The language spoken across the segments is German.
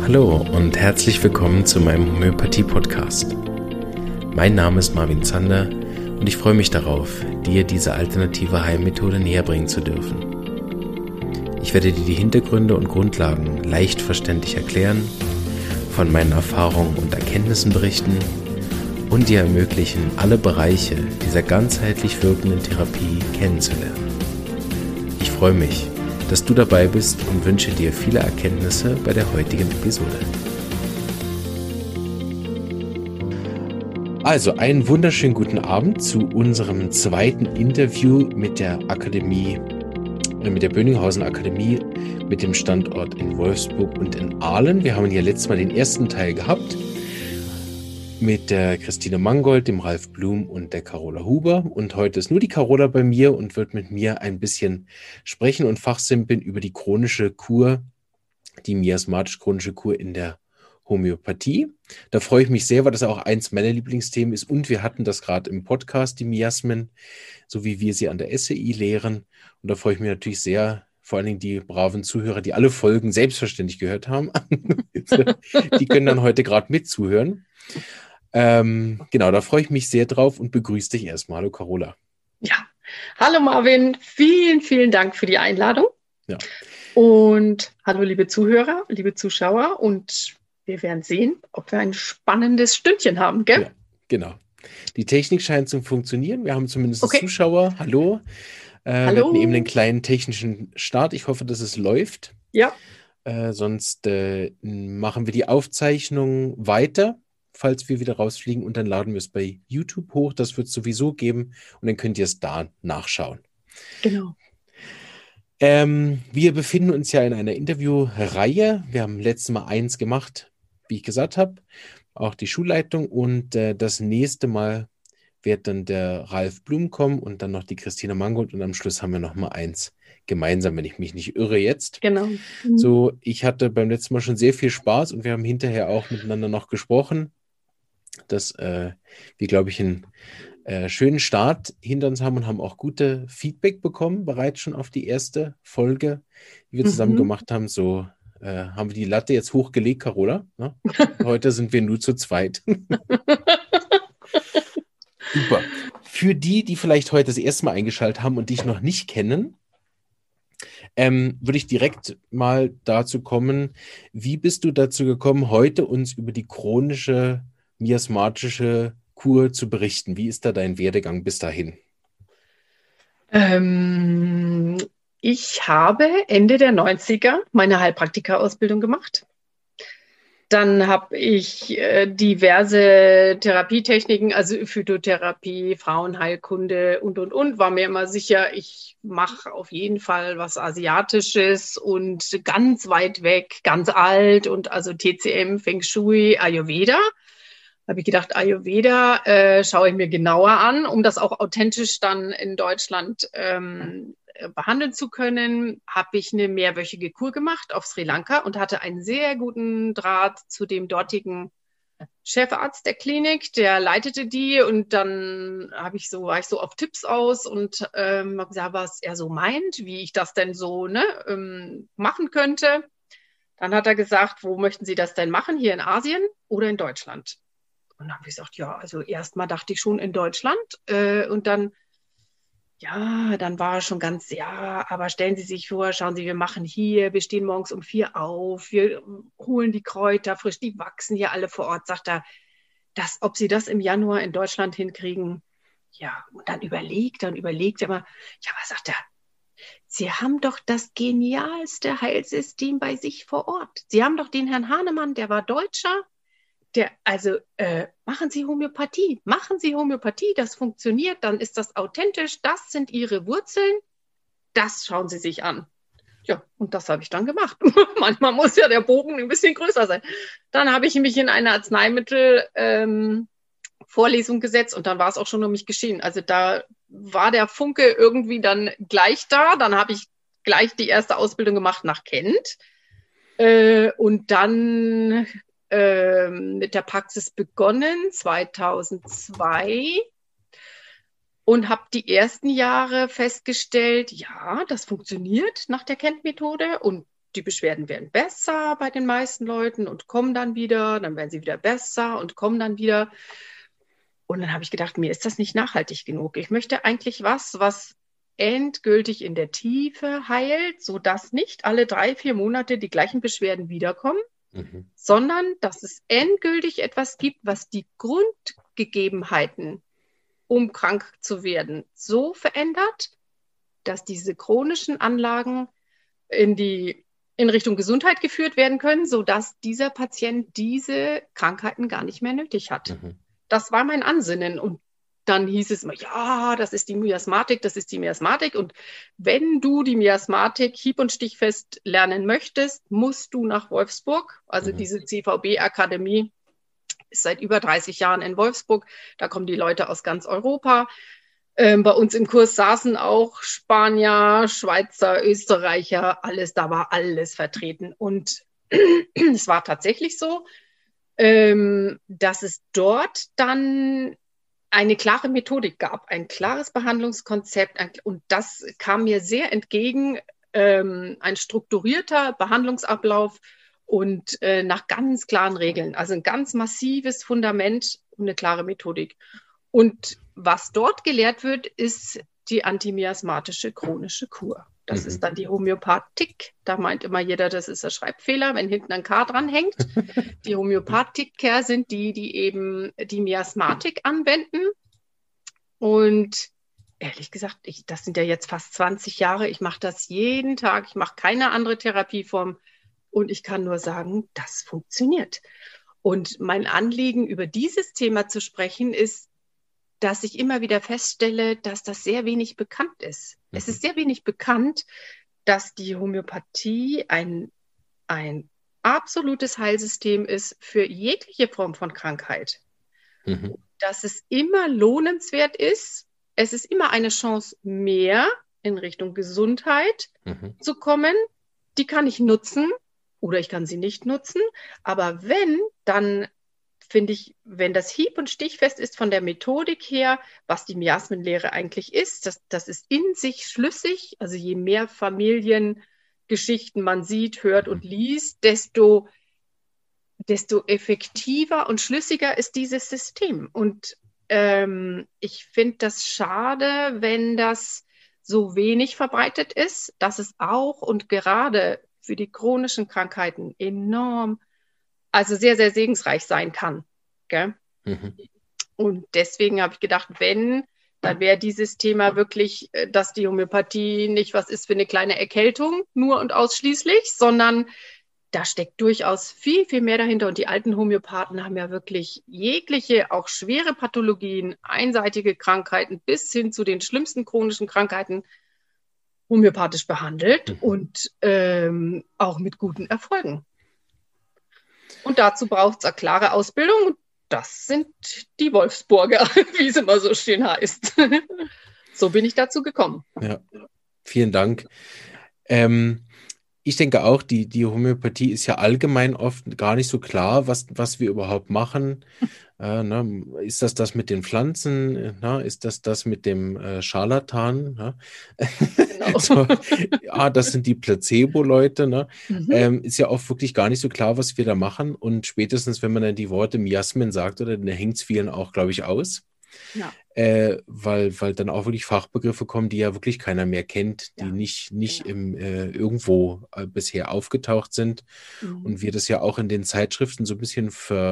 Hallo und herzlich willkommen zu meinem Homöopathie-Podcast. Mein Name ist Marvin Zander und ich freue mich darauf, dir diese alternative Heilmethode näherbringen zu dürfen. Ich werde dir die Hintergründe und Grundlagen leicht verständlich erklären, von meinen Erfahrungen und Erkenntnissen berichten und dir ermöglichen, alle Bereiche dieser ganzheitlich wirkenden Therapie kennenzulernen. Ich freue mich, dass du dabei bist und wünsche dir viele Erkenntnisse bei der heutigen Episode. Also einen wunderschönen guten Abend zu unserem zweiten Interview mit der Akademie, mit der Bönninghausen Akademie mit dem Standort in Wolfsburg und in Aalen. Wir haben hier letztes Mal den ersten Teil gehabt mit der Christine Mangold, dem Ralf Blum und der Carola Huber. Und heute ist nur die Carola bei mir und wird mit mir ein bisschen sprechen und fachsimpeln über die chronische Kur, die miasmatisch-chronische Kur in der Homöopathie. Da freue ich mich sehr, weil das auch eins meiner Lieblingsthemen ist. Und wir hatten das gerade im Podcast, die Miasmen, so wie wir sie an der SCI lehren. Und da freue ich mich natürlich sehr, vor allen Dingen die braven Zuhörer, die alle Folgen selbstverständlich gehört haben. Die können dann heute gerade mitzuhören. Genau, da freue ich mich sehr drauf und begrüße dich erstmal. Hallo Carola. Ja, hallo Marvin, vielen, vielen Dank für die Einladung. Ja. Und hallo liebe Zuhörer, liebe Zuschauer, und wir werden sehen, ob wir ein spannendes Stündchen haben, gell? Ja, genau. Die Technik scheint zu funktionieren. Wir haben zumindest Okay. Zuschauer. Hallo. Hallo. Wir hatten eben einen kleinen technischen Start. Ich hoffe, dass es läuft. Ja. Sonst machen wir die Aufzeichnung weiter, falls wir wieder rausfliegen, und dann laden wir es bei YouTube hoch. Das wird es sowieso geben und dann könnt ihr es da nachschauen. Genau. Wir befinden uns ja in einer Interviewreihe. Wir haben letztes Mal 1 gemacht, wie ich gesagt habe, auch die Schulleitung, und das nächste Mal wird dann der Ralf Blum kommen und dann noch die Christine Mangold, und am Schluss haben wir noch mal 1 gemeinsam, wenn ich mich nicht irre jetzt. Genau. So, ich hatte beim letzten Mal schon sehr viel Spaß und wir haben hinterher auch miteinander noch gesprochen, dass wir, glaube ich, einen schönen Start hinter uns haben und haben auch gute Feedback bekommen, bereits schon auf die erste Folge, die wir zusammen gemacht haben. So haben wir die Latte jetzt hochgelegt, Carola. Ne? Heute sind wir nur zu zweit. Super. Für die vielleicht heute das erste Mal eingeschaltet haben und dich noch nicht kennen, würde ich direkt mal dazu kommen, wie bist du dazu gekommen, heute uns über die chronische miasmatische Kur zu berichten? Wie ist da dein Werdegang bis dahin? Ich habe Ende der 90er meine Heilpraktika-Ausbildung gemacht. Dann habe ich diverse Therapietechniken, also Phytotherapie, Frauenheilkunde und. War mir immer sicher, ich mache auf jeden Fall was Asiatisches und ganz weit weg, ganz alt, und also TCM, Feng Shui, Ayurveda. Habe ich gedacht, Ayurveda schaue ich mir genauer an, um das auch authentisch dann in Deutschland behandeln zu können. Habe ich eine mehrwöchige Kur gemacht auf Sri Lanka und hatte einen sehr guten Draht zu dem dortigen Chefarzt der Klinik, der leitete die, und dann war ich so auf Tipps aus und habe gesagt, was er so meint, wie ich das denn so machen könnte. Dann hat er gesagt, wo möchten Sie das denn machen? Hier in Asien oder in Deutschland? Und dann habe ich gesagt, ja, also erstmal dachte ich schon in Deutschland, und dann war er schon ganz, ja, aber stellen Sie sich vor, schauen Sie, wir machen hier, wir stehen morgens um 4 auf, wir holen die Kräuter frisch, die wachsen hier alle vor Ort, sagt er, ob Sie das im Januar in Deutschland hinkriegen. Ja, und dann überlegt er immer, ja, was sagt er? Sie haben doch das genialste Heilsystem bei sich vor Ort. Sie haben doch den Herrn Hahnemann, der war Deutscher. Machen Sie Homöopathie, das funktioniert, dann ist das authentisch, das sind Ihre Wurzeln, das schauen Sie sich an. Ja, und das habe ich dann gemacht. Manchmal muss ja der Bogen ein bisschen größer sein. Dann habe ich mich in eine Arzneimittel-Vorlesung gesetzt und dann war es auch schon um mich geschehen. Also da war der Funke irgendwie dann gleich da. Dann habe ich gleich die erste Ausbildung gemacht nach Kent und dann mit der Praxis begonnen, 2002, und habe die ersten Jahre festgestellt, ja, das funktioniert nach der Kent-Methode und die Beschwerden werden besser bei den meisten Leuten und kommen dann wieder, dann werden sie wieder besser und kommen dann wieder. Und dann habe ich gedacht, mir ist das nicht nachhaltig genug. Ich möchte eigentlich was endgültig in der Tiefe heilt, sodass nicht alle 3-4 Monate die gleichen Beschwerden wiederkommen, sondern dass es endgültig etwas gibt, was die Grundgegebenheiten, um krank zu werden, so verändert, dass diese chronischen Anlagen in Richtung Gesundheit geführt werden können, sodass dieser Patient diese Krankheiten gar nicht mehr nötig hat. Das war mein Ansinnen. Und dann hieß es immer, ja, das ist die Miasmatik, das ist die Miasmatik. Und wenn du die Miasmatik hieb- und stichfest lernen möchtest, musst du nach Wolfsburg. Also diese CVB-Akademie ist seit über 30 Jahren in Wolfsburg. Da kommen die Leute aus ganz Europa. Bei uns im Kurs saßen auch Spanier, Schweizer, Österreicher, da war alles vertreten. Und es war tatsächlich so, dass es dort dann eine klare Methodik gab, ein klares Behandlungskonzept. Und das kam mir sehr entgegen, ein strukturierter Behandlungsablauf und nach ganz klaren Regeln. Also ein ganz massives Fundament und eine klare Methodik. Und was dort gelehrt wird, ist die antimiasmatische chronische Kur. Das ist dann die Homöopathik. Da meint immer jeder, das ist ein Schreibfehler, wenn hinten ein K dran hängt. Die Homöopathiker sind die eben die Miasmatik anwenden. Und ehrlich gesagt, das sind ja jetzt fast 20 Jahre. Ich mache das jeden Tag. Ich mache keine andere Therapieform. Und ich kann nur sagen, das funktioniert. Und mein Anliegen, über dieses Thema zu sprechen, ist, dass ich immer wieder feststelle, dass das sehr wenig bekannt ist. Es ist sehr wenig bekannt, dass die Homöopathie ein absolutes Heilsystem ist für jegliche Form von Krankheit. Dass es immer lohnenswert ist. Es ist immer eine Chance mehr in Richtung Gesundheit zu kommen. Die kann ich nutzen oder ich kann sie nicht nutzen. Aber dann finde ich, wenn das hieb- und stichfest ist von der Methodik her, was die Miasmenlehre eigentlich ist, das ist in sich schlüssig. Also je mehr Familiengeschichten man sieht, hört und liest, desto effektiver und schlüssiger ist dieses System. Und ich finde das schade, wenn das so wenig verbreitet ist, dass es auch und gerade für die chronischen Krankheiten also sehr, sehr segensreich sein kann. Gell? Und deswegen habe ich gedacht, dann wäre dieses Thema wirklich, dass die Homöopathie nicht was ist für eine kleine Erkältung, nur und ausschließlich, sondern da steckt durchaus viel, viel mehr dahinter. Und die alten Homöopathen haben ja wirklich jegliche, auch schwere Pathologien, einseitige Krankheiten bis hin zu den schlimmsten chronischen Krankheiten homöopathisch behandelt und auch mit guten Erfolgen. Und dazu braucht es eine klare Ausbildung. Und das sind die Wolfsburger, wie es immer so schön heißt. So bin ich dazu gekommen. Ja, vielen Dank. Ich denke auch, die Homöopathie ist ja allgemein oft gar nicht so klar, was wir überhaupt machen. Ist das mit den Pflanzen? Ist das mit dem Scharlatan? Genau. So, das sind die Placebo-Leute. Ist ja oft wirklich gar nicht so klar, was wir da machen. Und spätestens, wenn man dann die Worte Miasmen sagt, dann hängt es vielen auch, glaube ich, aus. Ja. Weil dann auch wirklich Fachbegriffe kommen, die ja wirklich keiner mehr kennt, die nicht irgendwo bisher aufgetaucht sind. Und wir das ja auch in den Zeitschriften so ein bisschen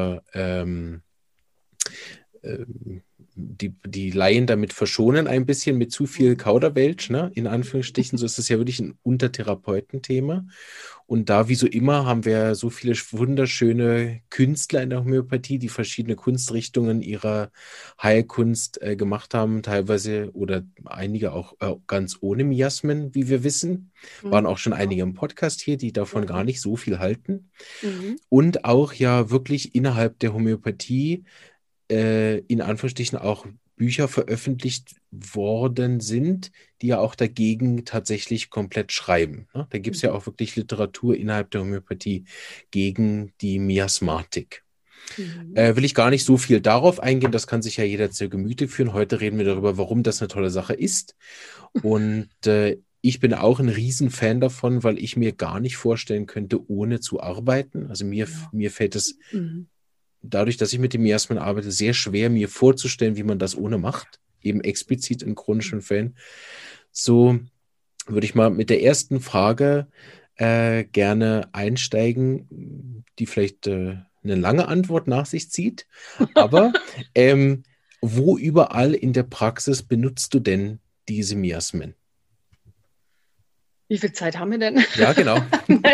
die Laien damit verschonen, ein bisschen mit zu viel Kauderwelsch, in Anführungsstrichen. So ist es ja wirklich ein Untertherapeutenthema. Und da, wie so immer, haben wir so viele wunderschöne Künstler in der Homöopathie, die verschiedene Kunstrichtungen ihrer Heilkunst gemacht haben, teilweise oder einige auch ganz ohne Miasmen, wie wir wissen. Waren auch schon einige im Podcast hier, die davon gar nicht so viel halten. Und auch ja wirklich innerhalb der Homöopathie in Anführungsstrichen auch Bücher veröffentlicht worden sind, die ja auch dagegen tatsächlich komplett schreiben. Da gibt es ja auch wirklich Literatur innerhalb der Homöopathie gegen die Miasmatik. Will ich gar nicht so viel darauf eingehen, das kann sich ja jeder zu Gemüte führen. Heute reden wir darüber, warum das eine tolle Sache ist. Und Ich bin auch ein Riesenfan davon, weil ich mir gar nicht vorstellen könnte, ohne zu arbeiten. Also mir fällt es dadurch, dass ich mit dem Miasmen arbeite, sehr schwer, mir vorzustellen, wie man das ohne macht. Eben explizit in chronischen Fällen. So würde ich mal mit der ersten Frage gerne einsteigen, die vielleicht eine lange Antwort nach sich zieht. Aber wo überall in der Praxis benutzt du denn diese Miasmen? Wie viel Zeit haben wir denn? Ja, genau.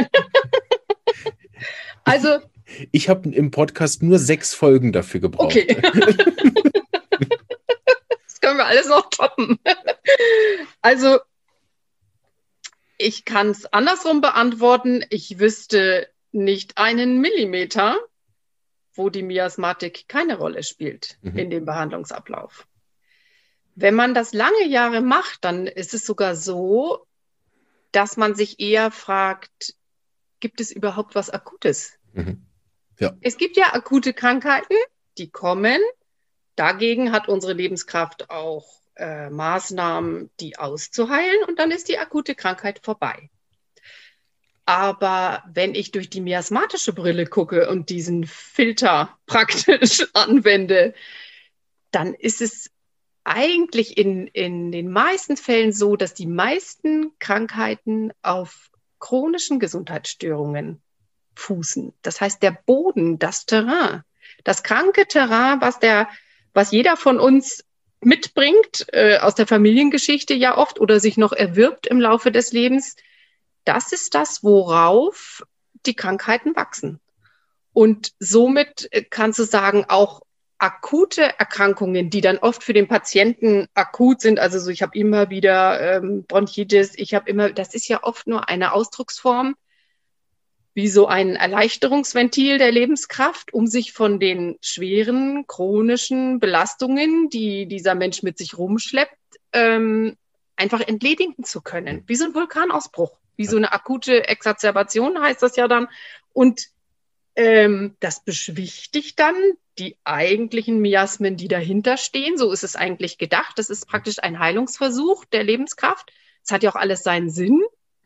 Also, ich habe im Podcast nur 6 Folgen dafür gebraucht. Okay. Das können wir alles noch toppen. Also, ich kann es andersrum beantworten. Ich wüsste nicht einen Millimeter, wo die Miasmatik keine Rolle spielt in dem Behandlungsablauf. Wenn man das lange Jahre macht, dann ist es sogar so, dass man sich eher fragt, gibt es überhaupt was Akutes? Ja. Es gibt ja akute Krankheiten, die kommen. Dagegen hat unsere Lebenskraft auch Maßnahmen, die auszuheilen, und dann ist die akute Krankheit vorbei. Aber wenn ich durch die miasmatische Brille gucke und diesen Filter praktisch anwende, dann ist es eigentlich in den meisten Fällen so, dass die meisten Krankheiten auf chronischen Gesundheitsstörungen fußen. Das heißt, der Boden, das Terrain, das kranke Terrain, was jeder von uns mitbringt, aus der Familiengeschichte ja oft oder sich noch erwirbt im Laufe des Lebens, das ist das, worauf die Krankheiten wachsen. Und somit kannst du sagen, auch akute Erkrankungen, die dann oft für den Patienten akut sind, also so, ich habe immer wieder Bronchitis, das ist ja oft nur eine Ausdrucksform, wie so ein Erleichterungsventil der Lebenskraft, um sich von den schweren chronischen Belastungen, die dieser Mensch mit sich rumschleppt, einfach entledigen zu können. Wie so ein Vulkanausbruch, wie so eine akute Exazerbation heißt das ja dann. Und das beschwichtigt dann die eigentlichen Miasmen, die dahinter stehen. So ist es eigentlich gedacht. Das ist praktisch ein Heilungsversuch der Lebenskraft. Es hat ja auch alles seinen Sinn.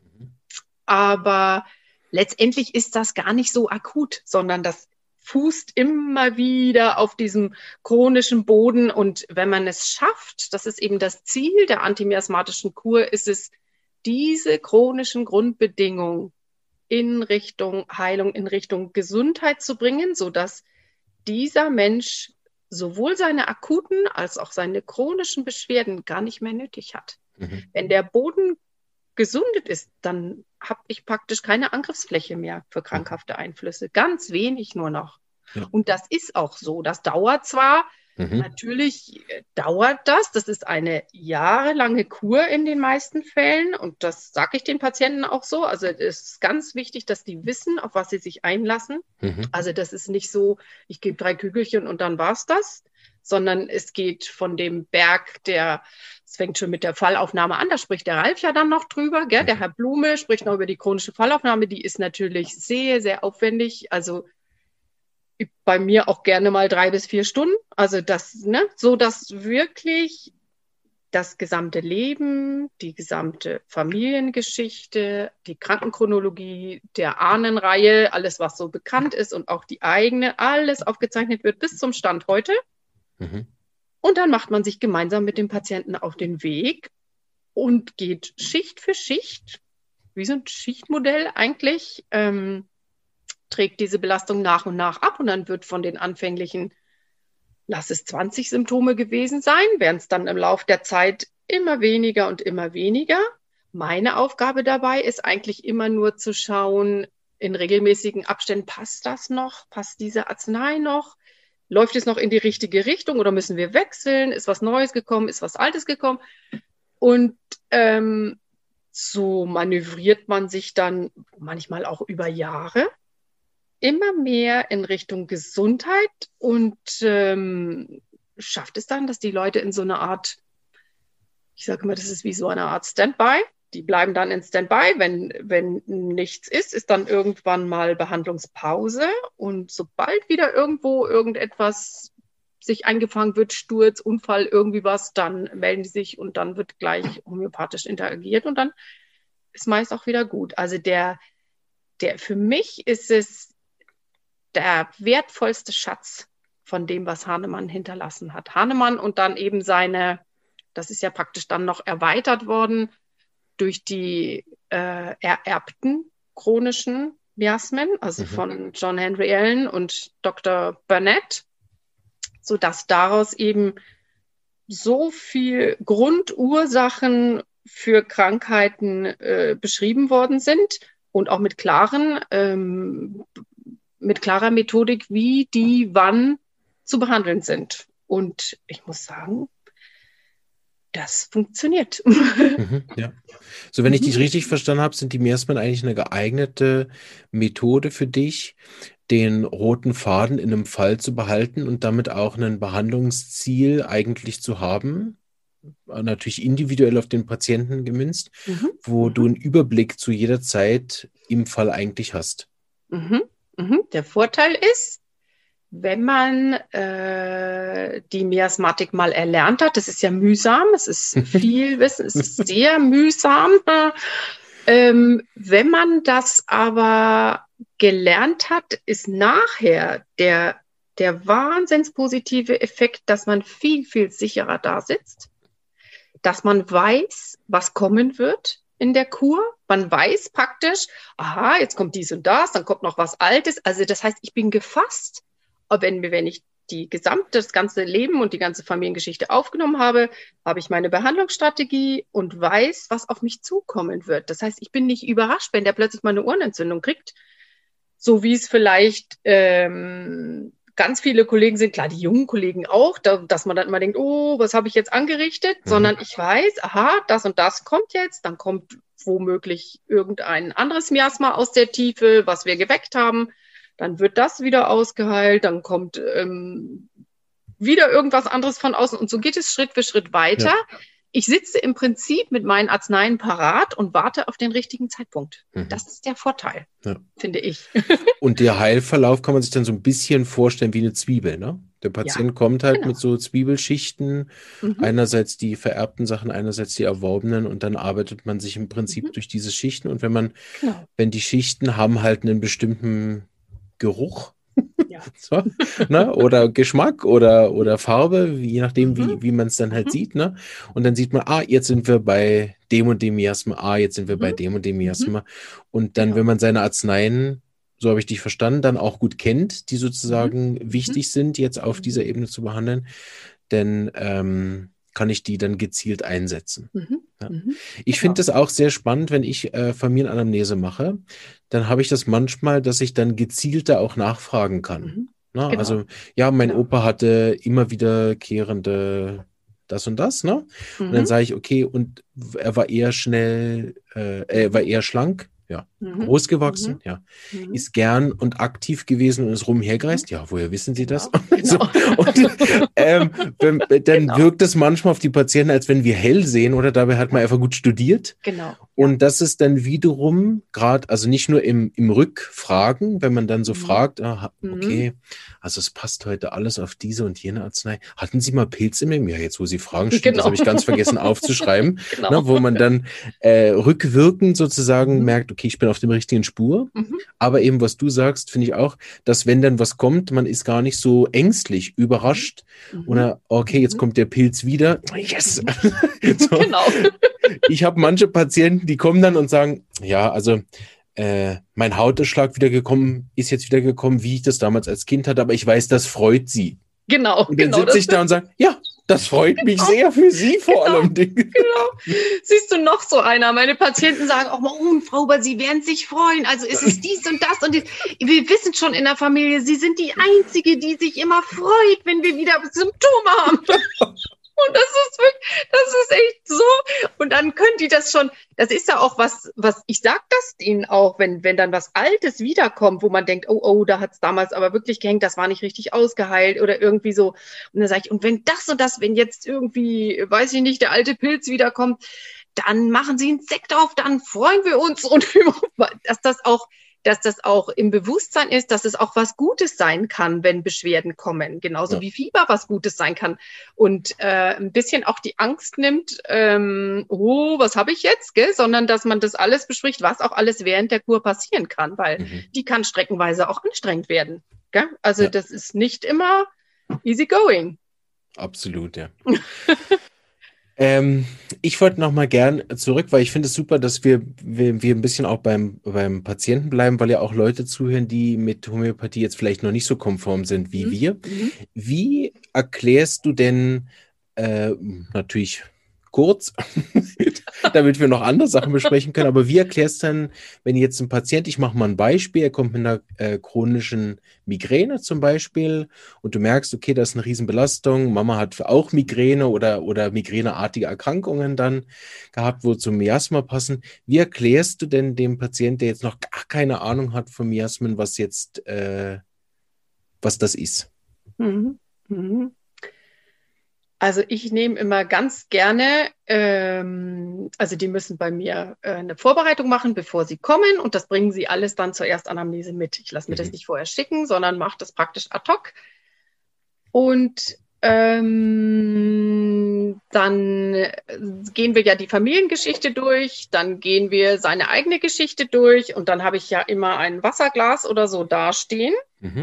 Aber letztendlich ist das gar nicht so akut, sondern das fußt immer wieder auf diesem chronischen Boden. Und wenn man es schafft, das ist eben das Ziel der antimiasmatischen Kur, ist es, diese chronischen Grundbedingungen in Richtung Heilung, in Richtung Gesundheit zu bringen, sodass dieser Mensch sowohl seine akuten als auch seine chronischen Beschwerden gar nicht mehr nötig hat. Wenn der Boden gesundet ist, dann habe ich praktisch keine Angriffsfläche mehr für krankhafte Einflüsse. Ganz wenig nur noch. Ja. Und das ist auch so. Das dauert zwar, natürlich dauert das. Das ist eine jahrelange Kur in den meisten Fällen. Und das sage ich den Patienten auch so. Also es ist ganz wichtig, dass die wissen, auf was sie sich einlassen. Also das ist nicht so, ich gebe 3 Kügelchen und dann war's das, sondern es geht von dem Berg, es fängt schon mit der Fallaufnahme an, da spricht der Ralf ja dann noch drüber, gell? Der Herr Blume spricht noch über die chronische Fallaufnahme, die ist natürlich sehr, sehr aufwendig, also bei mir auch gerne mal 3 bis 4 Stunden, also das, so dass wirklich das gesamte Leben, die gesamte Familiengeschichte, die Krankenchronologie der Ahnenreihe, alles, was so bekannt ist und auch die eigene, alles aufgezeichnet wird bis zum Stand heute. Und dann macht man sich gemeinsam mit dem Patienten auf den Weg und geht Schicht für Schicht, wie so ein Schichtmodell eigentlich, trägt diese Belastung nach und nach ab und dann wird von den anfänglichen, lass es 20 Symptome gewesen sein, werden es dann im Laufe der Zeit immer weniger und immer weniger. Meine Aufgabe dabei ist eigentlich immer nur zu schauen, in regelmäßigen Abständen, passt das noch? Passt diese Arznei noch? Läuft es noch in die richtige Richtung oder müssen wir wechseln? Ist was Neues gekommen? Ist was Altes gekommen? Und so manövriert man sich dann manchmal auch über Jahre immer mehr in Richtung Gesundheit und schafft es dann, dass die Leute in so eine Art, ich sage immer, das ist wie so eine Art Standby. Die bleiben dann in Standby. Wenn nichts ist dann irgendwann mal Behandlungspause. Und sobald wieder irgendwo irgendetwas sich eingefangen wird, Sturz, Unfall, irgendwie was, dann melden die sich und dann wird gleich homöopathisch interagiert und dann ist meist auch wieder gut. Also für mich ist es der wertvollste Schatz von dem, was Hahnemann hinterlassen hat. Hahnemann und dann eben das ist ja praktisch dann noch erweitert worden durch die ererbten chronischen Miasmen, also von John Henry Allen und Dr. Burnett, sodass daraus eben so viel Grundursachen für Krankheiten beschrieben worden sind und auch mit klarer Methodik, wie die wann zu behandeln sind. Und ich muss sagen, das funktioniert. Ja. So, wenn ich dich richtig verstanden habe, sind die Miasmen eigentlich eine geeignete Methode für dich, den roten Faden in einem Fall zu behalten und damit auch ein Behandlungsziel eigentlich zu haben, natürlich individuell auf den Patienten gemünzt, wo du einen Überblick zu jeder Zeit im Fall eigentlich hast. Der Vorteil ist, wenn man die Miasmatik mal erlernt hat, das ist ja mühsam, es ist viel Wissen, es ist sehr mühsam. Wenn man das aber gelernt hat, ist nachher der wahnsinns positive Effekt, dass man viel, viel sicherer da sitzt, dass man weiß, was kommen wird in der Kur. Man weiß praktisch, aha, jetzt kommt dies und das, dann kommt noch was Altes. Also das heißt, ich bin gefasst, wenn ich das ganze Leben und die ganze Familiengeschichte aufgenommen habe, habe ich meine Behandlungsstrategie und weiß, was auf mich zukommen wird. Das heißt, ich bin nicht überrascht, wenn der plötzlich mal eine Ohrenentzündung kriegt, so wie es vielleicht ganz viele Kollegen sind, klar, die jungen Kollegen auch, dass man dann immer denkt, oh, was habe ich jetzt angerichtet? Sondern ich weiß, aha, das und das kommt jetzt, dann kommt womöglich irgendein anderes Miasma aus der Tiefe, was wir geweckt haben. Dann wird das wieder ausgeheilt, dann kommt wieder irgendwas anderes von außen und so geht es Schritt für Schritt weiter. Ja. Ich sitze im Prinzip mit meinen Arzneien parat und warte auf den richtigen Zeitpunkt. Das ist der Vorteil, finde ich. Und der Heilverlauf kann man sich dann so ein bisschen vorstellen wie eine Zwiebel, ne? Der Patient kommt halt mit so Zwiebelschichten, einerseits die vererbten Sachen, einerseits die erworbenen und dann arbeitet man sich im Prinzip durch diese Schichten und wenn die Schichten haben halt einen bestimmten Geruch, so, ne? Oder Geschmack oder Farbe, je nachdem, wie man es dann halt sieht, ne? Und dann sieht man, jetzt sind wir bei dem und dem Miasma, jetzt sind wir bei dem und dem Miasma. Und dann, wenn man seine Arzneien, so habe ich dich verstanden, dann auch gut kennt, die sozusagen wichtig sind, jetzt auf dieser Ebene zu behandeln, dann kann ich die dann gezielt einsetzen. Ich finde das auch sehr spannend, wenn ich Familienanamnese mache, dann habe ich das manchmal, dass ich dann gezielter auch nachfragen kann. Also, mein Opa hatte immer wiederkehrende das und das, ne? Und dann sage ich, okay, und er war eher er war eher schlank, groß gewachsen, ist gern und aktiv gewesen und ist rumhergereist. Ja, woher wissen Sie das? Dann wirkt es manchmal auf die Patienten, als wenn wir hell sehen oder dabei hat man einfach gut studiert. Genau. Und das ist dann wiederum gerade, also nicht nur im Rückfragen, wenn man dann so fragt, okay, also es passt heute alles auf diese und jene Arznei. Hatten Sie mal Pilze mit mir? Ja, jetzt wo Sie fragen, stimmt, das habe ich ganz vergessen aufzuschreiben, ne, wo man dann rückwirkend sozusagen merkt, okay, ich bin auf dem richtigen Spur. Aber eben, was du sagst, finde ich auch, dass wenn dann was kommt, man ist gar nicht so ängstlich, überrascht oder okay, jetzt kommt der Pilz wieder. Yes! So. Genau. Ich habe manche Patienten, die kommen dann und sagen, ja, also mein Hautausschlag ist jetzt wieder gekommen, wie ich das damals als Kind hatte, aber ich weiß, das freut Sie. Genau. Und dann sitze ich da und sage, ja, das freut mich sehr für Sie vor allem. Genau. Siehst du, noch so einer. Meine Patienten sagen auch mal, Frau Huber, Sie werden sich freuen. Also ist es dies und das und dies. Wir wissen schon in der Familie, Sie sind die Einzige, die sich immer freut, wenn wir wieder Symptome haben. Und das ist echt so. Und dann können die das schon, das ist ja auch was ich sag das denen auch, wenn dann was Altes wiederkommt, wo man denkt, oh, da hat es damals aber wirklich gehängt, das war nicht richtig ausgeheilt oder irgendwie so. Und dann sage ich, und wenn das und das, wenn jetzt irgendwie, weiß ich nicht, der alte Pilz wiederkommt, dann machen Sie einen Sekt auf, dann freuen wir uns und dass das auch dass das auch im Bewusstsein ist, dass es auch was Gutes sein kann, wenn Beschwerden kommen. Genauso wie Fieber was Gutes sein kann. Und ein bisschen auch die Angst nimmt, oh, was habe ich jetzt? Gell? Sondern dass man das alles bespricht, was auch alles während der Kur passieren kann, weil die kann streckenweise auch anstrengend werden. Gell? Also das ist nicht immer easy going. Absolut, ja. Ich wollte noch mal gern zurück, weil ich finde es super, dass wir ein bisschen auch beim Patienten bleiben, weil ja auch Leute zuhören, die mit Homöopathie jetzt vielleicht noch nicht so konform sind wie wir. Wie erklärst du denn, natürlich kurz, damit wir noch andere Sachen besprechen können, aber wie erklärst du dann, wenn jetzt ein Patient, ich mache mal ein Beispiel, er kommt mit einer chronischen Migräne zum Beispiel und du merkst, okay, das ist eine Riesenbelastung, Mama hat auch Migräne oder migräneartige Erkrankungen dann gehabt, wo zum Miasma passen. Wie erklärst du denn dem Patienten, der jetzt noch gar keine Ahnung hat von Miasmen, was das ist? Also ich nehme immer ganz gerne, also die müssen bei mir eine Vorbereitung machen, bevor sie kommen, und das bringen sie alles dann zur Erstanamnese mit. Ich lasse mir das nicht vorher schicken, sondern mache das praktisch ad hoc. Und dann gehen wir ja die Familiengeschichte durch, dann gehen wir seine eigene Geschichte durch, und dann habe ich ja immer ein Wasserglas oder so dastehen.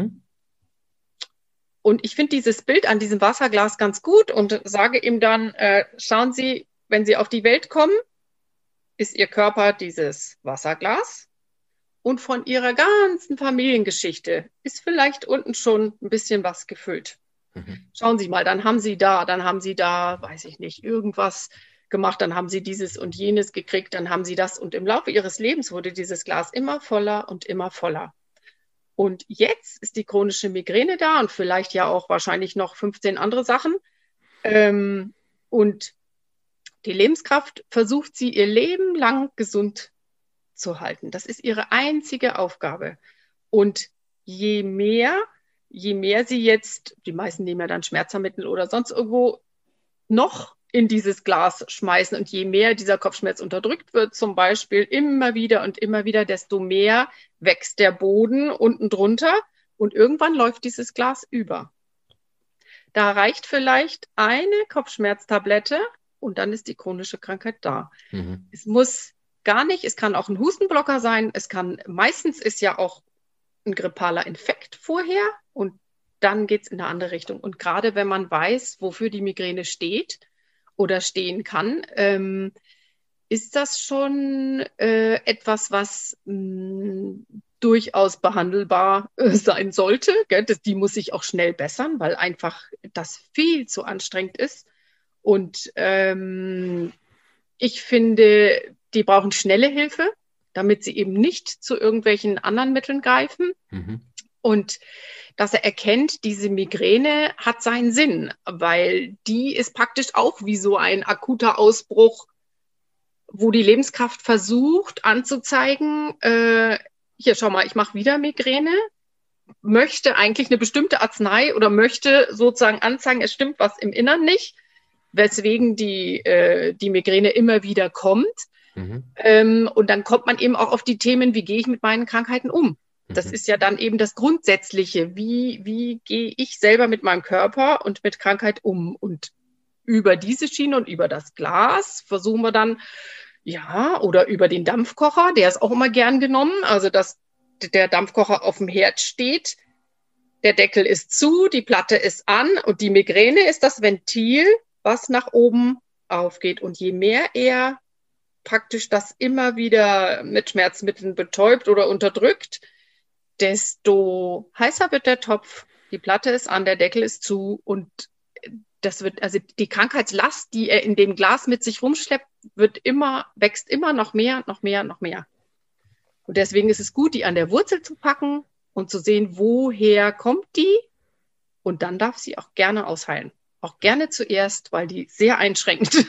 Und ich finde dieses Bild an diesem Wasserglas ganz gut und sage ihm dann, schauen Sie, wenn Sie auf die Welt kommen, ist Ihr Körper dieses Wasserglas. Und von Ihrer ganzen Familiengeschichte ist vielleicht unten schon ein bisschen was gefüllt. Schauen Sie mal, dann haben Sie da, weiß ich nicht, irgendwas gemacht, dann haben Sie dieses und jenes gekriegt, dann haben Sie das. Und im Laufe Ihres Lebens wurde dieses Glas immer voller und immer voller. Und jetzt ist die chronische Migräne da und vielleicht ja auch wahrscheinlich noch 15 andere Sachen. Und die Lebenskraft versucht sie ihr Leben lang gesund zu halten. Das ist ihre einzige Aufgabe. Und je mehr sie jetzt, die meisten nehmen ja dann Schmerzmittel oder sonst irgendwo noch in dieses Glas schmeißen, und je mehr dieser Kopfschmerz unterdrückt wird, zum Beispiel immer wieder, desto mehr wächst der Boden unten drunter und irgendwann läuft dieses Glas über. Da reicht vielleicht eine Kopfschmerztablette und dann ist die chronische Krankheit da. Es muss gar nicht, es kann auch ein Hustenblocker sein, meistens ist ja auch ein grippaler Infekt vorher und dann geht es in eine andere Richtung. Und gerade wenn man weiß, wofür die Migräne steht oder stehen kann, ist das schon etwas, was durchaus behandelbar sein sollte. Gell? Die muss sich auch schnell bessern, weil einfach das viel zu anstrengend ist. Und ich finde, die brauchen schnelle Hilfe, damit sie eben nicht zu irgendwelchen anderen Mitteln greifen. Und dass er erkennt, diese Migräne hat seinen Sinn, weil die ist praktisch auch wie so ein akuter Ausbruch, wo die Lebenskraft versucht anzuzeigen, hier, schau mal, ich mache wieder Migräne, möchte eigentlich eine bestimmte Arznei oder möchte sozusagen anzeigen, es stimmt was im Innern nicht, weswegen die Migräne immer wieder kommt. Und dann kommt man eben auch auf die Themen, wie gehe ich mit meinen Krankheiten um? Das ist ja dann eben das Grundsätzliche. Wie gehe ich selber mit meinem Körper und mit Krankheit um? Und über diese Schiene und über das Glas versuchen wir dann, ja, oder über den Dampfkocher, der ist auch immer gern genommen. Also, dass der Dampfkocher auf dem Herd steht, der Deckel ist zu, die Platte ist an und die Migräne ist das Ventil, was nach oben aufgeht. Und je mehr er praktisch das immer wieder mit Schmerzmitteln betäubt oder unterdrückt, desto heißer wird der Topf, die Platte ist an, der Deckel ist zu und das wird, also die Krankheitslast, die er in dem Glas mit sich rumschleppt, wächst immer noch mehr. Und deswegen ist es gut, die an der Wurzel zu packen und zu sehen, woher kommt die, und dann darf sie auch gerne ausheilen. Auch gerne zuerst, weil die sehr einschränkend.